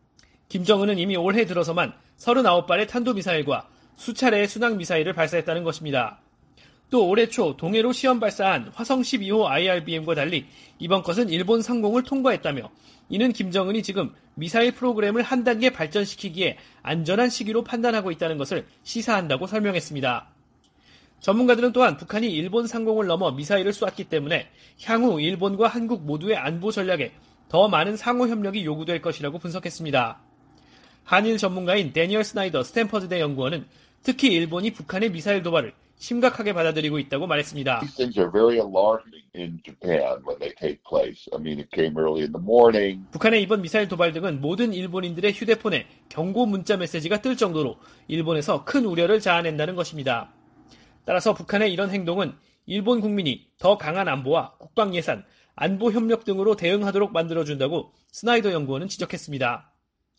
김정은은 이미 올해 들어서만 39발의 탄도미사일과 수차례의 순항미사일을 발사했다는 것입니다. 또 올해 초 동해로 시험 발사한 화성 12호 IRBM과 달리 이번 것은 일본 상공을 통과했다며 이는 김정은이 지금 미사일 프로그램을 한 단계 발전시키기에 안전한 시기로 판단하고 있다는 것을 시사한다고 설명했습니다. 전문가들은 또한 북한이 일본 상공을 넘어 미사일을 쏘았기 때문에 향후 일본과 한국 모두의 안보 전략에 더 많은 상호 협력이 요구될 것이라고 분석했습니다. 한일 전문가인 데니얼 스나이더 스탠퍼드대 연구원은 특히 일본이 북한의 미사일 도발을 심각하게 받아들이고 있다고 말했습니다. These things are very alarming in Japan when they take place. I mean, it came early in the morning. 북한의 이번 미사일 도발 등은 모든 일본인들의 휴대폰에 경고 문자 메시지가 뜰 정도로 일본에서 큰 우려를 자아낸다는 것입니다. 따라서 북한의 이런 행동은 일본 국민이 더 강한 안보와 국방 예산, 안보 협력 등으로 대응하도록 만들어준다고 스나이더 연구원은 지적했습니다.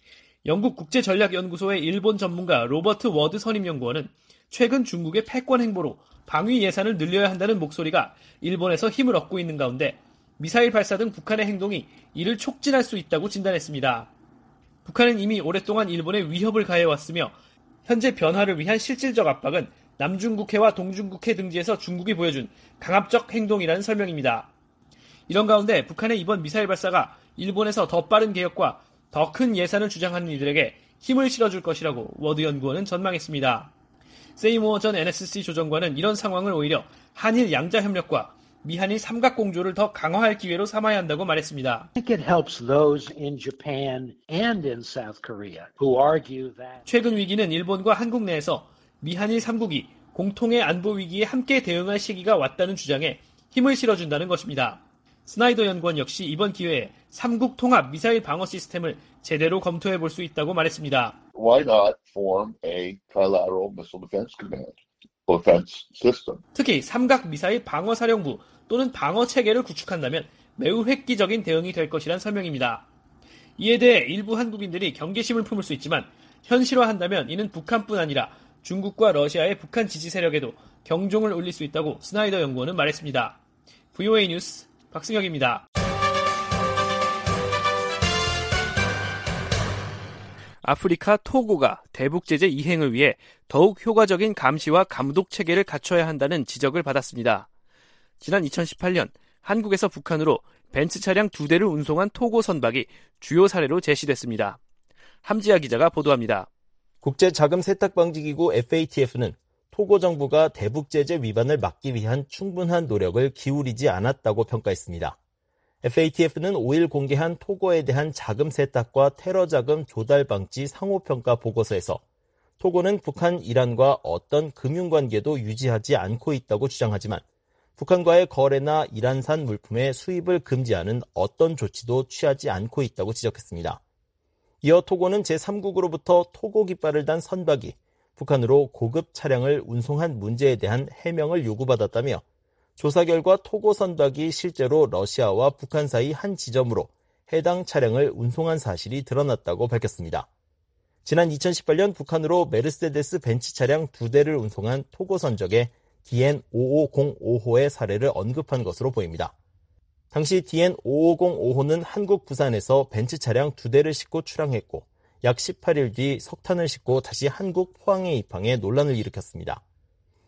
영국 국제전략연구소의 일본 전문가 로버트 워드 선임연구원은 최근 중국의 패권 행보로 방위 예산을 늘려야 한다는 목소리가 일본에서 힘을 얻고 있는 가운데 미사일 발사 등 북한의 행동이 이를 촉진할 수 있다고 진단했습니다. 북한은 이미 오랫동안 일본에 위협을 가해왔으며 현재 변화를 위한 실질적 압박은 남중국해와 동중국해 등지에서 중국이 보여준 강압적 행동이라는 설명입니다. 이런 가운데 북한의 이번 미사일 발사가 일본에서 더 빠른 개혁과 더 큰 예산을 주장하는 이들에게 힘을 실어줄 것이라고 워드 연구원은 전망했습니다. 세이모어 전 NSC 조정관은 이런 상황을 오히려 한일 양자 협력과 미한일 삼각공조를 더 강화할 기회로 삼아야 한다고 말했습니다. I think it helps those in Japan and in South Korea who argue that 최근 위기는 일본과 한국 내에서 미한일 3국이 공통의 안보 위기에 함께 대응할 시기가 왔다는 주장에 힘을 실어준다는 것입니다. 스나이더 연구원 역시 이번 기회에 3국 통합 미사일 방어 시스템을 제대로 검토해 볼 수 있다고 말했습니다. Why not form a trilateral missile defense command, defense system? 특히 삼각 미사일 방어 사령부 또는 방어 체계를 구축한다면 매우 획기적인 대응이 될 것이란 설명입니다. 이에 대해 일부 한국인들이 경계심을 품을 수 있지만 현실화한다면 이는 북한뿐 아니라 중국과 러시아의 북한 지지 세력에도 경종을 울릴 수 있다고 스나이더 연구원은 말했습니다. VOA 뉴스 박승혁입니다. 아프리카 토고가 대북 제재 이행을 위해 더욱 효과적인 감시와 감독 체계를 갖춰야 한다는 지적을 받았습니다. 지난 2018년 한국에서 북한으로 벤츠 차량 2대를 운송한 토고 선박이 주요 사례로 제시됐습니다. 함지아 기자가 보도합니다. 국제자금세탁방지기구 FATF는 토고 정부가 대북 제재 위반을 막기 위한 충분한 노력을 기울이지 않았다고 평가했습니다. FATF는 5일 공개한 토고에 대한 자금 세탁과 테러 자금 조달 방지 상호평가 보고서에서 토고는 북한, 이란과 어떤 금융관계도 유지하지 않고 있다고 주장하지만 북한과의 거래나 이란산 물품의 수입을 금지하는 어떤 조치도 취하지 않고 있다고 지적했습니다. 이어 토고는 제3국으로부터 토고 깃발을 단 선박이 북한으로 고급 차량을 운송한 문제에 대한 해명을 요구받았다며 조사 결과 토고 선박이 실제로 러시아와 북한 사이 한 지점으로 해당 차량을 운송한 사실이 드러났다고 밝혔습니다. 지난 2018년 북한으로 메르세데스 벤츠 차량 2대를 운송한 토고 선적에 DN55055호의 사례를 언급한 것으로 보입니다. 당시 DN55055호는 한국 부산에서 벤츠 차량 2대를 싣고 출항했고 약 18일 뒤 석탄을 싣고 다시 한국 포항에 입항해 논란을 일으켰습니다.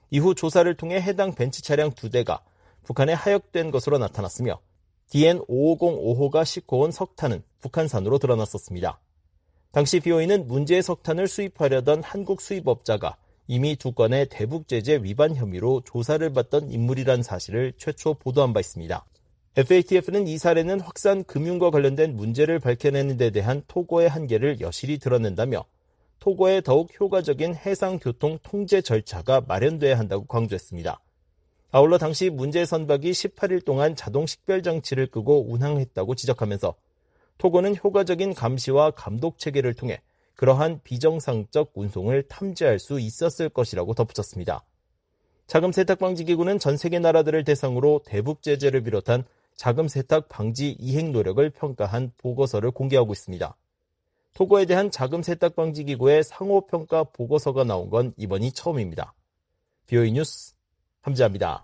이후 조사를 통해 해당 벤츠 차량 2대가 북한에 하역된 것으로 나타났으며 DN550-5호가 싣고 온 석탄은 북한산으로 드러났었습니다. 당시 BOE는 문제의 석탄을 수입하려던 한국 수입업자가 이미 2건의 대북제재 위반 혐의로 조사를 받던 인물이란 사실을 최초 보도한 바 있습니다. FATF는 이 사례는 확산 금융과 관련된 문제를 밝혀내는 데 대한 토고의 한계를 여실히 드러낸다며 토고에 더욱 효과적인 해상교통 통제 절차가 마련돼야 한다고 강조했습니다. 아울러 당시 문제 선박이 18일 동안 자동 식별 장치를 끄고 운항했다고 지적하면서 토고는 효과적인 감시와 감독 체계를 통해 그러한 비정상적 운송을 탐지할 수 있었을 것이라고 덧붙였습니다. 자금 세탁 방지 기구는 전 세계 나라들을 대상으로 대북 제재를 비롯한 자금 세탁 방지 이행 노력을 평가한 보고서를 공개하고 있습니다. 토고에 대한 자금 세탁 방지 기구의 상호 평가 보고서가 나온 건 이번이 처음입니다. BOE 뉴스 함지아입니다.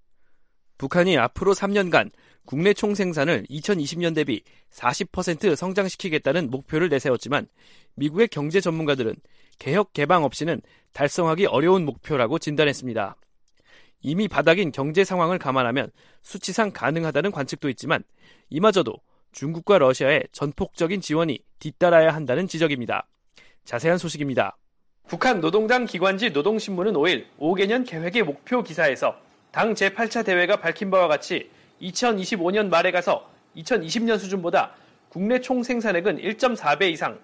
북한이 앞으로 3년간 국내 총생산을 2020년 대비 40% 성장시키겠다는 목표를 내세웠지만 미국의 경제 전문가들은 개혁 개방 없이는 달성하기 어려운 목표라고 진단했습니다. 이미 바닥인 경제 상황을 감안하면 수치상 가능하다는 관측도 있지만 이마저도 중국과 러시아의 전폭적인 지원이 뒤따라야 한다는 지적입니다. 자세한 소식입니다. 북한 노동당 기관지 노동신문은 5일 5개년 계획의 목표 기사에서 당 제8차 대회가 밝힌 바와 같이 2025년 말에 가서 2020년 수준보다 국내 총생산액은 1.4배 이상,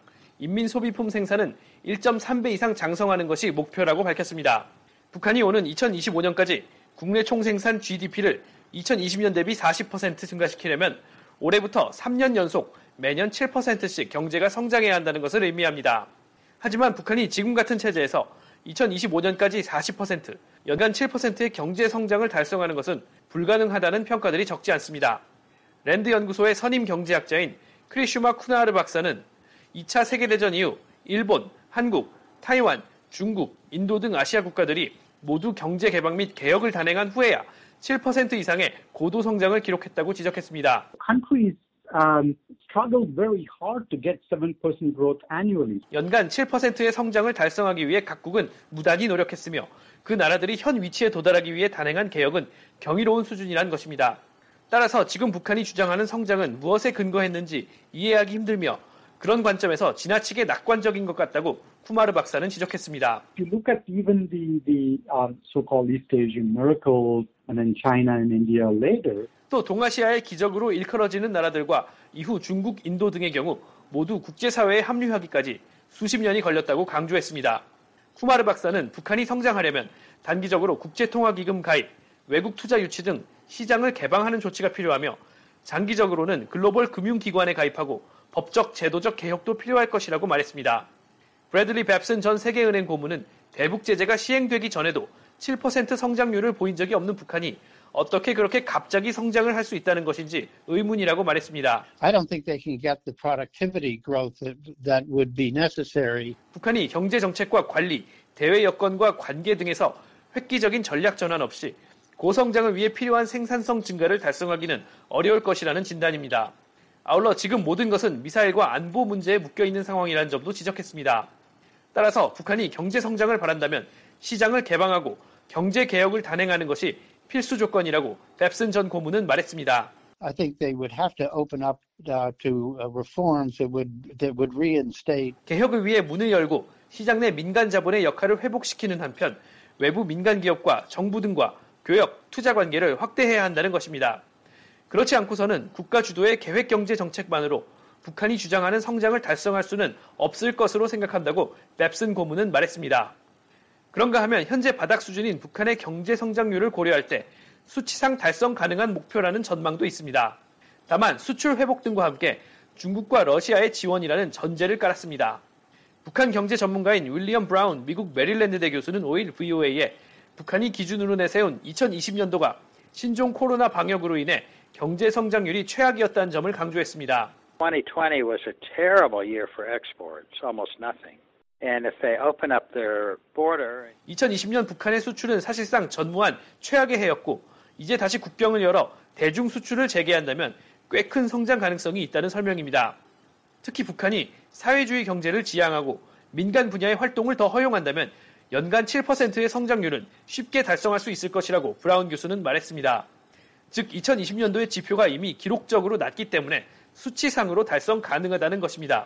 인민소비품 생산은 1.3배 이상 장성하는 것이 목표라고 밝혔습니다. 북한이 오는 2025년까지 국내 총생산 GDP를 2020년 대비 40% 증가시키려면 올해부터 3년 연속 매년 7%씩 경제가 성장해야 한다는 것을 의미합니다. 하지만 북한이 지금 같은 체제에서 2025년까지 40%, 연간 7%의 경제 성장을 달성하는 것은 불가능하다는 평가들이 적지 않습니다. 랜드 연구소의 선임 경제학자인 크리슈마 쿠나하르 박사는 2차 세계대전 이후 일본, 한국, 타이완, 중국, 인도 등 아시아 국가들이 모두 경제 개방 및 개혁을 단행한 후에야 7% 이상의 고도 성장을 기록했다고 지적했습니다. Countries struggled very hard to get 7% growth annually. 연간 7%의 성장을 달성하기 위해 각국은 무단히 노력했으며 그 나라들이 현 위치에 도달하기 위해 단행한 개혁은 경이로운 수준이란 것입니다. 따라서 지금 북한이 주장하는 성장은 무엇에 근거했는지 이해하기 힘들며 그런 관점에서 지나치게 낙관적인 것 같다고 쿠마르 박사는 지적했습니다. If you look at even the so-called East Asian miracle and then China and India later. 또 동아시아의 기적으로 일컬어지는 나라들과 이후 중국, 인도 등의 경우 모두 국제사회에 합류하기까지 수십 년이 걸렸다고 강조했습니다. 쿠마르 박사는 북한이 성장하려면 단기적으로 국제통화기금 가입, 외국 투자 유치 등 시장을 개방하는 조치가 필요하며 장기적으로는 글로벌 금융기관에 가입하고 법적, 제도적 개혁도 필요할 것이라고 말했습니다. 브래들리 뱁슨 전 세계은행 고문은 대북 제재가 시행되기 전에도 7% 성장률을 보인 적이 없는 북한이 어떻게 그렇게 갑자기 성장을 할 수 있다는 것인지 의문이라고 말했습니다. I don't think they can get the productivity growth that would be necessary. 북한이 경제 정책과 관리, 대외 여건과 관계 등에서 획기적인 전략 전환 없이 고성장을 위해 필요한 생산성 증가를 달성하기는 어려울 것이라는 진단입니다. 아울러 지금 모든 것은 미사일과 안보 문제에 묶여있는 상황이라는 점도 지적했습니다. 따라서 북한이 경제 성장을 바란다면 시장을 개방하고 경제 개혁을 단행하는 것이 필수 조건이라고 뱁슨 전 고문은 말했습니다. I think they would have to open up to reforms that would reinstate. 개혁을 위해 문을 열고 시장 내 민간 자본의 역할을 회복시키는 한편 외부 민간 기업과 정부 등과 교역, 투자 관계를 확대해야 한다는 것입니다. 그렇지 않고서는 국가 주도의 계획 경제 정책만으로 북한이 주장하는 성장을 달성할 수는 없을 것으로 생각한다고 뱁슨 고문은 말했습니다. 그런가 하면 현재 바닥 수준인 북한의 경제 성장률을 고려할 때 수치상 달성 가능한 목표라는 전망도 있습니다. 다만 수출 회복 등과 함께 중국과 러시아의 지원이라는 전제를 깔았습니다. 북한 경제 전문가인 윌리엄 브라운 미국 메릴랜드대 교수는 5일 VOA에 북한이 기준으로 내세운 2020년도가 신종 코로나 방역으로 인해 경제 성장률이 최악이었다는 점을 강조했습니다. 2020 was a terrible year for exports, almost nothing. And if they open up their border 2020년 북한의 수출은 사실상 전무한 최악의 해였고 이제 다시 국경을 열어 대중 수출을 재개한다면 꽤 큰 성장 가능성이 있다는 설명입니다. 특히 북한이 사회주의 경제를 지향하고 민간 분야의 활동을 더 허용한다면 연간 7%의 성장률은 쉽게 달성할 수 있을 것이라고 브라운 교수는 말했습니다. 즉 2020년도의 지표가 이미 기록적으로 낮기 때문에 수치상으로 달성 가능하다는 것입니다.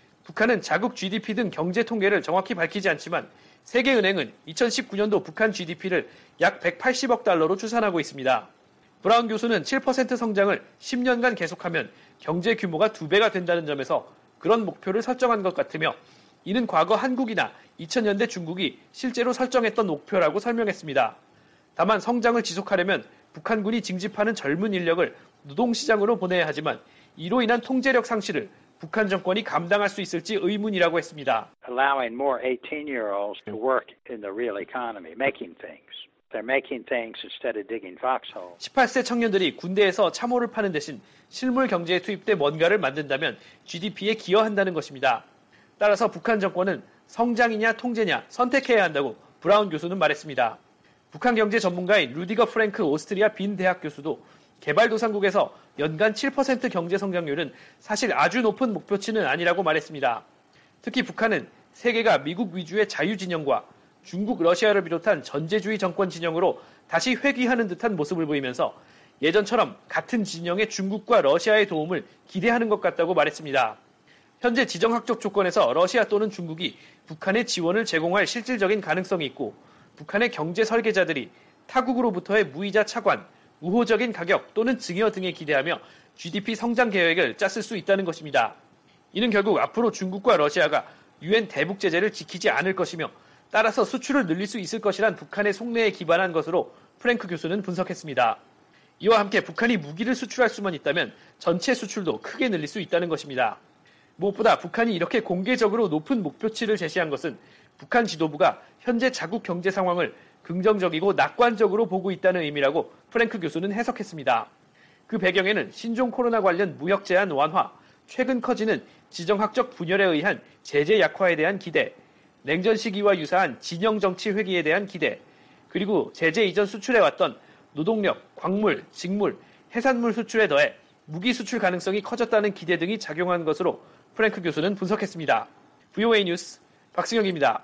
북한은 자국 GDP 등 경제 통계를 정확히 밝히지 않지만 세계은행은 2019년도 북한 GDP를 약 180억 달러로 추산하고 있습니다. 브라운 교수는 7% 성장을 10년간 계속하면 경제 규모가 2배가 된다는 점에서 그런 목표를 설정한 것 같으며 이는 과거 한국이나 2000년대 중국이 실제로 설정했던 목표라고 설명했습니다. 다만 성장을 지속하려면 북한군이 징집하는 젊은 인력을 노동시장으로 보내야 하지만 이로 인한 통제력 상실을 북한 정권이 감당할 수 있을지 의문이라고 했습니다. Allowing more 18-year-olds to work in the real economy, making things. They're making things instead of digging foxholes. 18세 청년들이 군대에서 참호를 파는 대신 실물 경제에 투입돼 뭔가를 만든다면 GDP에 기여한다는 것입니다. 따라서 북한 정권은 성장이냐 통제냐 선택해야 한다고 브라운 교수는 말했습니다. 북한 경제 전문가인 루디거 프랭크 오스트리아 빈 대학 교수도 개발도상국에서 연간 7% 경제 성장률은 사실 아주 높은 목표치는 아니라고 말했습니다. 특히 북한은 세계가 미국 위주의 자유진영과 중국, 러시아를 비롯한 전제주의 정권 진영으로 다시 회귀하는 듯한 모습을 보이면서 예전처럼 같은 진영의 중국과 러시아의 도움을 기대하는 것 같다고 말했습니다. 현재 지정학적 조건에서 러시아 또는 중국이 북한에 지원을 제공할 실질적인 가능성이 있고 북한의 경제 설계자들이 타국으로부터의 무이자 차관, 우호적인 가격 또는 증여 등에 기대하며 GDP 성장 계획을 짰을 수 있다는 것입니다. 이는 결국 앞으로 중국과 러시아가 UN 대북 제재를 지키지 않을 것이며 따라서 수출을 늘릴 수 있을 것이란 북한의 속내에 기반한 것으로 프랭크 교수는 분석했습니다. 이와 함께 북한이 무기를 수출할 수만 있다면 전체 수출도 크게 늘릴 수 있다는 것입니다. 무엇보다 북한이 이렇게 공개적으로 높은 목표치를 제시한 것은 북한 지도부가 현재 자국 경제 상황을 긍정적이고 낙관적으로 보고 있다는 의미라고 프랭크 교수는 해석했습니다. 그 배경에는 신종 코로나 관련 무역 제한 완화, 최근 커지는 지정학적 분열에 의한 제재 약화에 대한 기대, 냉전 시기와 유사한 진영 정치 회귀에 대한 기대, 그리고 제재 이전 수출해왔던 노동력, 광물, 직물, 해산물 수출에 더해 무기 수출 가능성이 커졌다는 기대 등이 작용한 것으로 프랭크 교수는 분석했습니다. VOA 뉴스 박승혁입니다.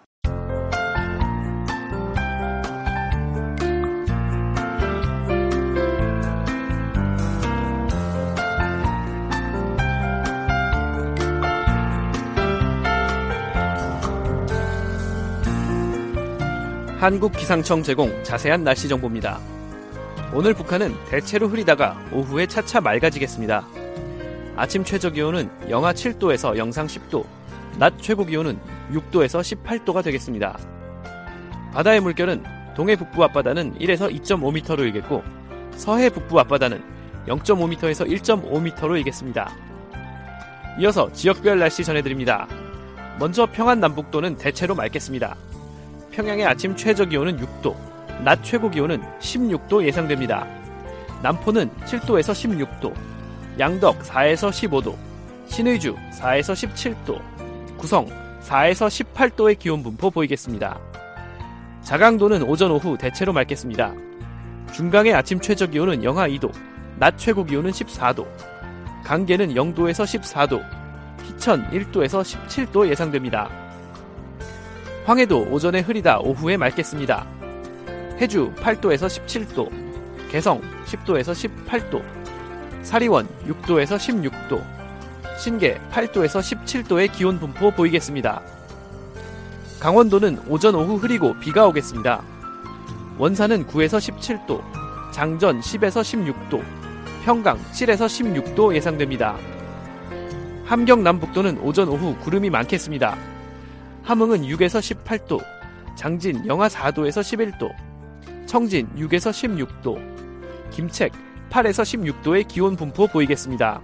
한국기상청 제공 자세한 날씨 정보입니다. 오늘 북한은 대체로 흐리다가 오후에 차차 맑아지겠습니다. 아침 최저기온은 영하 7도에서 영상 10도, 낮 최고기온은 6도에서 18도가 되겠습니다. 바다의 물결은 동해 북부 앞바다는 1에서 2.5m로 일겠고 서해 북부 앞바다는 0.5m에서 1.5m로 일겠습니다. 이어서 지역별 날씨 전해드립니다. 먼저 평안 남북도는 대체로 맑겠습니다. 평양의 아침 최저기온은 6도, 낮 최고기온은 16도 예상됩니다. 남포는 7도에서 16도, 양덕 4에서 15도, 신의주 4에서 17도, 구성 4에서 18도의 기온 분포 보이겠습니다. 자강도는 오전 오후 대체로 맑겠습니다. 중강의 아침 최저기온은 영하 2도, 낮 최고기온은 14도, 강계는 0도에서 14도, 희천 1도에서 17도 예상됩니다. 황해도 오전에 흐리다 오후에 맑겠습니다. 해주 8도에서 17도, 개성 10도에서 18도, 사리원 6도에서 16도, 신계 8도에서 17도의 기온 분포 보이겠습니다. 강원도는 오전 오후 흐리고 비가 오겠습니다. 원산은 9에서 17도, 장전 10에서 16도, 평강 7에서 16도 예상됩니다. 함경 남북도는 오전 오후 구름이 많겠습니다. 함흥은 6에서 18도, 장진 영하 4도에서 11도, 청진 6에서 16도, 김책 8에서 16도의 기온 분포 보이겠습니다.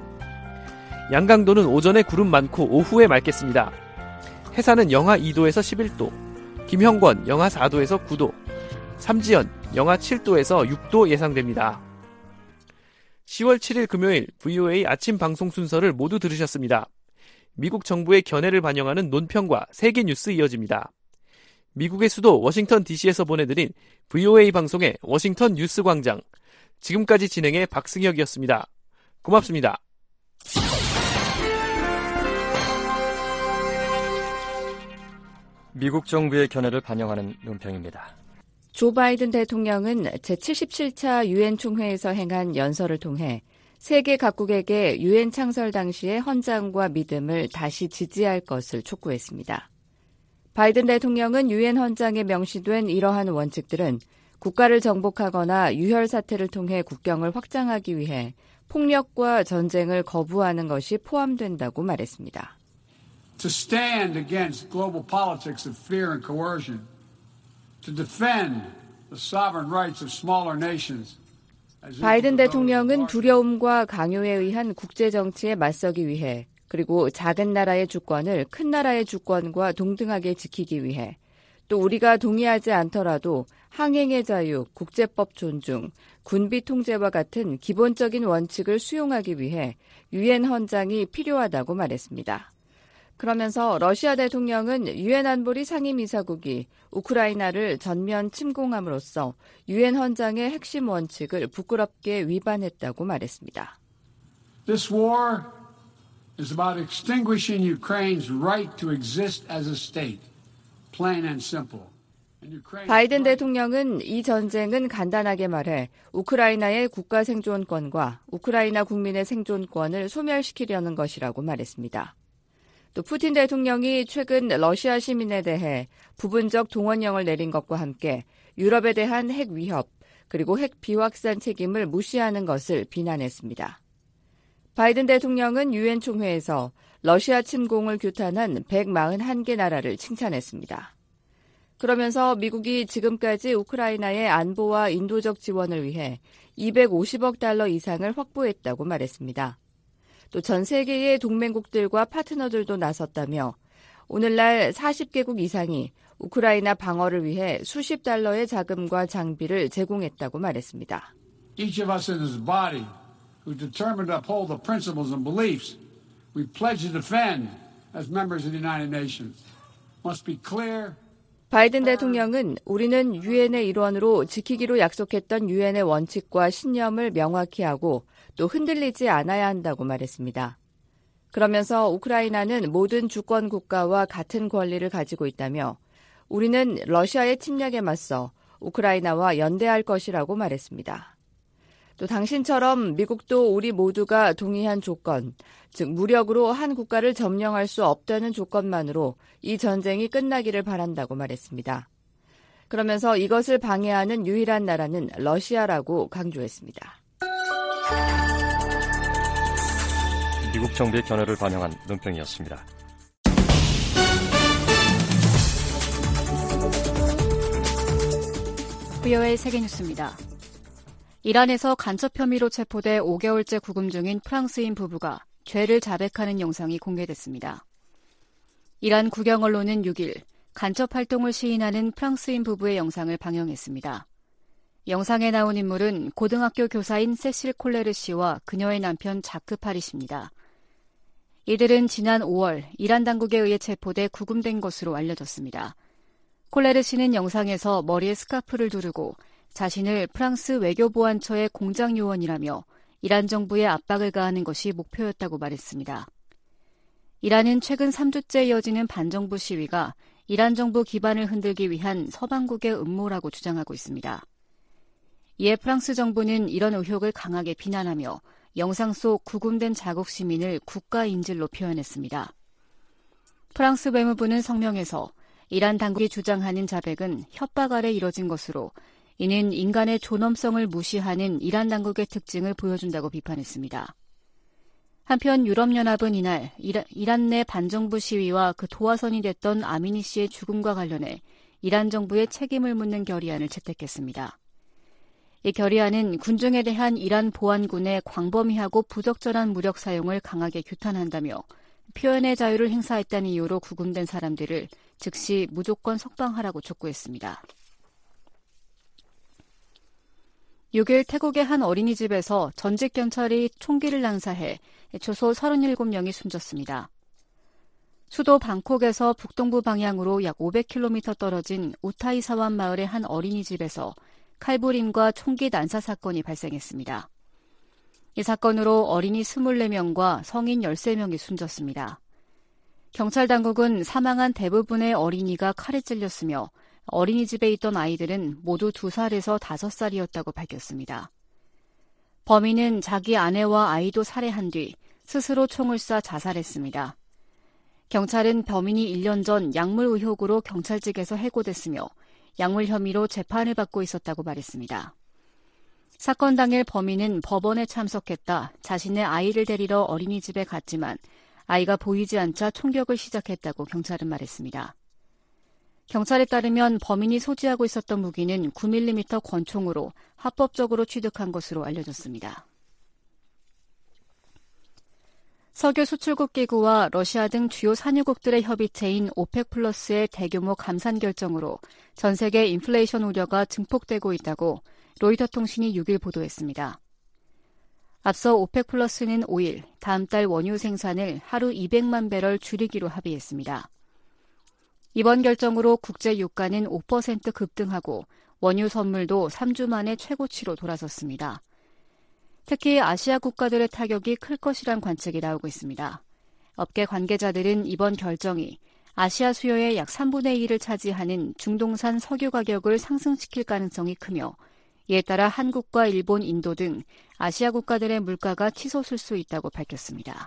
양강도는 오전에 구름 많고 오후에 맑겠습니다. 해산은 영하 2도에서 11도, 김형권 영하 4도에서 9도, 삼지연 영하 7도에서 6도 예상됩니다. 10월 7일 금요일 VOA 아침 방송 순서를 모두 들으셨습니다. 미국 정부의 견해를 반영하는 논평과 세계 뉴스 이어집니다. 미국의 수도 워싱턴 DC에서 보내드린 VOA 방송의 워싱턴 뉴스 광장. 지금까지 진행의 박승혁이었습니다. 고맙습니다. 미국 정부의 견해를 반영하는 논평입니다. 조 바이든 대통령은 제77차 유엔 총회에서 행한 연설을 통해 세계 각국에게 유엔 창설 당시의 헌장과 믿음을 다시 지지할 것을 촉구했습니다. 바이든 대통령은 유엔 헌장에 명시된 이러한 원칙들은 국가를 정복하거나 유혈 사태를 통해 국경을 확장하기 위해 폭력과 전쟁을 거부하는 것이 포함된다고 말했습니다. To stand against global politics of fear and coercion, to defend the sovereign rights of smaller nations. 바이든 대통령은 두려움과 강요에 의한 국제 정치에 맞서기 위해 그리고 작은 나라의 주권을 큰 나라의 주권과 동등하게 지키기 위해 또 우리가 동의하지 않더라도 항행의 자유, 국제법 존중, 군비 통제와 같은 기본적인 원칙을 수용하기 위해 유엔 헌장이 필요하다고 말했습니다. 그러면서 러시아 대통령은 유엔 안보리 상임이사국이 우크라이나를 전면 침공함으로써 유엔 헌장의 핵심 원칙을 부끄럽게 위반했다고 말했습니다. This war is about extinguishing Ukraine's right to exist as a state, plain and simple. 바이든 대통령은 이 전쟁은 간단하게 말해 우크라이나의 국가 생존권과 우크라이나 국민의 생존권을 소멸시키려는 것이라고 말했습니다. 또 푸틴 대통령이 최근 러시아 시민에 대해 부분적 동원령을 내린 것과 함께 유럽에 대한 핵 위협 그리고 핵 비확산 책임을 무시하는 것을 비난했습니다. 바이든 대통령은 유엔 총회에서 러시아 침공을 규탄한 141개 나라를 칭찬했습니다. 그러면서 미국이 지금까지 우크라이나의 안보와 인도적 지원을 위해 250억 달러 이상을 확보했다고 말했습니다. 또 전 세계의 동맹국들과 파트너들도 나섰다며 오늘날 40개국 이상이 우크라이나 방어를 위해 수십 달러의 자금과 장비를 제공했다고 말했습니다. Each of us in this body who determined to uphold the principles and beliefs we pledge to defend as members of the United Nations must be clear. 바이든 대통령은 우리는 유엔의 일원으로 지키기로 약속했던 유엔의 원칙과 신념을 명확히 하고 또 흔들리지 않아야 한다고 말했습니다. 그러면서 우크라이나는 모든 주권 국가와 같은 권리를 가지고 있다며 우리는 러시아의 침략에 맞서 우크라이나와 연대할 것이라고 말했습니다. 또 당신처럼 미국도 우리 모두가 동의한 조건, 즉 무력으로 한 국가를 점령할 수 없다는 조건만으로 이 전쟁이 끝나기를 바란다고 말했습니다. 그러면서 이것을 방해하는 유일한 나라는 러시아라고 강조했습니다. 미국 정부의 견해를 반영한 논평이었습니다. VOA 세계뉴스입니다. 이란에서 간첩 혐의로 체포돼 5개월째 구금 중인 프랑스인 부부가 죄를 자백하는 영상이 공개됐습니다. 이란 국영 언론은 6일 간첩 활동을 시인하는 프랑스인 부부의 영상을 방영했습니다. 영상에 나온 인물은 고등학교 교사인 세실 콜레르 씨와 그녀의 남편 자크 파리 씨입니다. 이들은 지난 5월 이란 당국에 의해 체포돼 구금된 것으로 알려졌습니다. 콜레르 씨는 영상에서 머리에 스카프를 두르고 자신을 프랑스 외교보안처의 공장 요원이라며 이란 정부에 압박을 가하는 것이 목표였다고 말했습니다. 이란은 최근 3주째 이어지는 반정부 시위가 이란 정부 기반을 흔들기 위한 서방국의 음모라고 주장하고 있습니다. 이에 프랑스 정부는 이런 의혹을 강하게 비난하며 영상 속 구금된 자국 시민을 국가 인질로 표현했습니다. 프랑스 외무부는 성명에서 이란 당국이 주장하는 자백은 협박 아래 이뤄진 것으로 이는 인간의 존엄성을 무시하는 이란 당국의 특징을 보여준다고 비판했습니다. 한편 유럽연합은 이날 이란 내 반정부 시위와 그 도화선이 됐던 아미니 씨의 죽음과 관련해 이란 정부의 책임을 묻는 결의안을 채택했습니다. 이 결의안은 군중에 대한 이란 보안군의 광범위하고 부적절한 무력 사용을 강하게 규탄한다며 표현의 자유를 행사했다는 이유로 구금된 사람들을 즉시 무조건 석방하라고 촉구했습니다. 6일 태국의 한 어린이집에서 전직 경찰이 총기를 난사해 최소 37명이 숨졌습니다. 수도 방콕에서 북동부 방향으로 약 500km 떨어진 우타이사완 마을의 한 어린이집에서 칼부림과 총기 난사 사건이 발생했습니다. 이 사건으로 어린이 24명과 성인 13명이 숨졌습니다. 경찰 당국은 사망한 대부분의 어린이가 칼에 찔렸으며 어린이집에 있던 아이들은 모두 2살에서 5살이었다고 밝혔습니다. 범인은 자기 아내와 아이도 살해한 뒤 스스로 총을 쏴 자살했습니다. 경찰은 범인이 1년 전 약물 의혹으로 경찰직에서 해고됐으며 약물 혐의로 재판을 받고 있었다고 말했습니다. 사건 당일 범인은 법원에 참석했다 자신의 아이를 데리러 어린이집에 갔지만 아이가 보이지 않자 총격을 시작했다고 경찰은 말했습니다. 경찰에 따르면 범인이 소지하고 있었던 무기는 9mm 권총으로 합법적으로 취득한 것으로 알려졌습니다. 석유 수출국 기구와 러시아 등 주요 산유국들의 협의체인 오펙 플러스의 대규모 감산 결정으로 전 세계 인플레이션 우려가 증폭되고 있다고 로이터 통신이 6일 보도했습니다. 앞서 오펙 플러스는 5일 다음 달 원유 생산을 하루 200만 배럴 줄이기로 합의했습니다. 이번 결정으로 국제 유가는 5% 급등하고 원유 선물도 3주 만에 최고치로 돌아섰습니다. 특히 아시아 국가들의 타격이 클 것이란 관측이 나오고 있습니다. 업계 관계자들은 이번 결정이 아시아 수요의 약 3분의 1을 차지하는 중동산 석유 가격을 상승시킬 가능성이 크며 이에 따라 한국과 일본, 인도 등 아시아 국가들의 물가가 치솟을 수 있다고 밝혔습니다.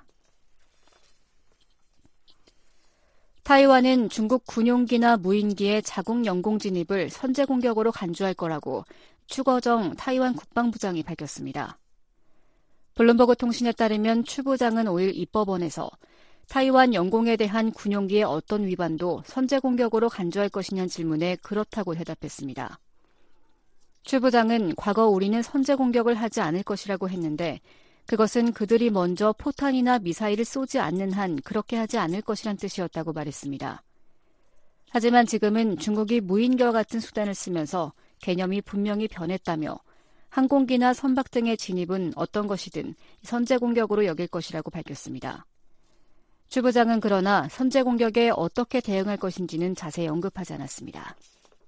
타이완은 중국 군용기나 무인기의 자국 영공 진입을 선제 공격으로 간주할 거라고 추거정 타이완 국방부장이 밝혔습니다. 블룸버그 통신에 따르면 추 부장은 5일 입법원에서 타이완 영공에 대한 군용기의 어떤 위반도 선제 공격으로 간주할 것이냐는 질문에 그렇다고 대답했습니다. 추 부장은 과거 우리는 선제 공격을 하지 않을 것이라고 했는데 그것은 그들이 먼저 포탄이나 미사일을 쏘지 않는 한 그렇게 하지 않을 것이란 뜻이었다고 말했습니다. 하지만 지금은 중국이 무인기와 같은 수단을 쓰면서 개념이 분명히 변했다며 항공기나 선박 등의 진입은 어떤 것이든 선제 공격으로 여길 것이라고 밝혔습니다. 추 부장은 그러나 선제 공격에 어떻게 대응할 것인지는 자세히 언급하지 않았습니다.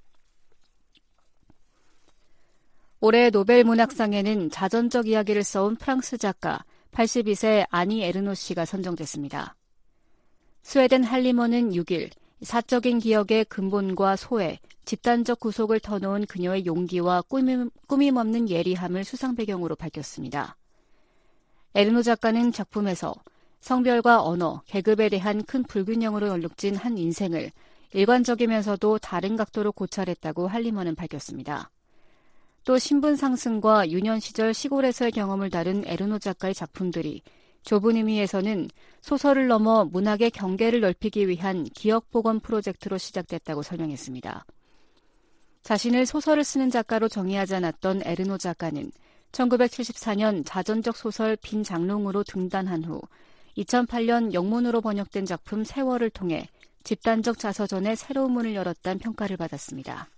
올해 노벨 문학상에는 자전적 이야기를 써온 프랑스 작가 82세 아니 에르노 씨가 선정됐습니다. 스웨덴 할리먼은 6일 사적인 기억의 근본과 소외, 집단적 구속을 터놓은 그녀의 용기와 꾸밈 없는 예리함을 수상 배경으로 밝혔습니다. 에르노 작가는 작품에서 성별과 언어, 계급에 대한 큰 불균형으로 얼룩진 한 인생을 일관적이면서도 다른 각도로 고찰했다고 할리먼은 밝혔습니다. 또 신분 상승과 유년 시절 시골에서의 경험을 다룬 에르노 작가의 작품들이 좁은 의미에서는 소설을 넘어 문학의 경계를 넓히기 위한 기억복원 프로젝트로 시작됐다고 설명했습니다. 자신을 소설을 쓰는 작가로 정의하지 않았던 에르노 작가는 1974년 자전적 소설 빈 장롱으로 등단한 후 2008년 영문으로 번역된 작품 세월을 통해 집단적 자서전의 새로운 문을 열었다는 평가를 받았습니다.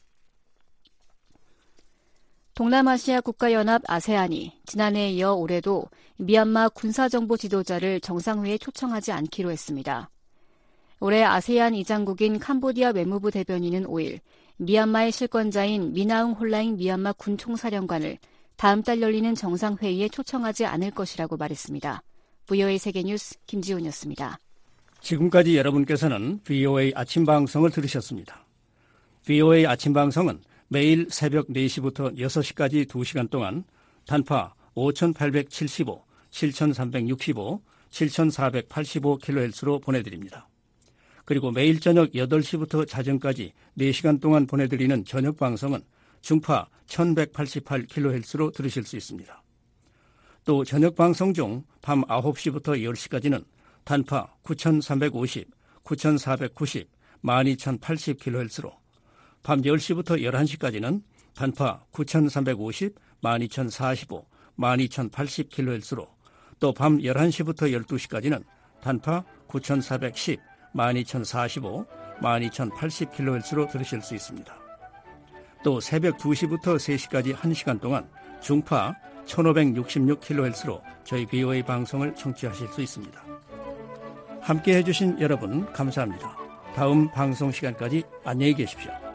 동남아시아 국가연합 아세안이 지난해에 이어 올해도 미얀마 군사정보 지도자를 정상회의에 초청하지 않기로 했습니다. 올해 아세안 이장국인 캄보디아 외무부 대변인은 5일 미얀마의 실권자인 미나웅 홀라잉 미얀마 군총사령관을 다음 달 열리는 정상회의에 초청하지 않을 것이라고 말했습니다. VOA 세계뉴스 김지훈이었습니다. 지금까지 여러분께서는 VOA 아침방송을 들으셨습니다. VOA 아침방송은 매일 새벽 4시부터 6시까지 2시간 동안 단파 5,875, 7,365, 7,485kHz로 보내드립니다. 그리고 매일 저녁 8시부터 자정까지 4시간 동안 보내드리는 저녁 방송은 중파 1,188kHz로 들으실 수 있습니다. 또 저녁 방송 중 밤 9시부터 10시까지는 단파 9,350, 9,490, 12,080kHz로 밤 10시부터 11시까지는 단파 9,350, 12,045, 12,080kHz로 또 밤 11시부터 12시까지는 단파 9,410, 12,045, 12,080kHz로 들으실 수 있습니다. 또 새벽 2시부터 3시까지 1시간 동안 중파 1,566kHz로 저희 VOA 방송을 청취하실 수 있습니다. 함께해 주신 여러분 감사합니다. 다음 방송 시간까지 안녕히 계십시오.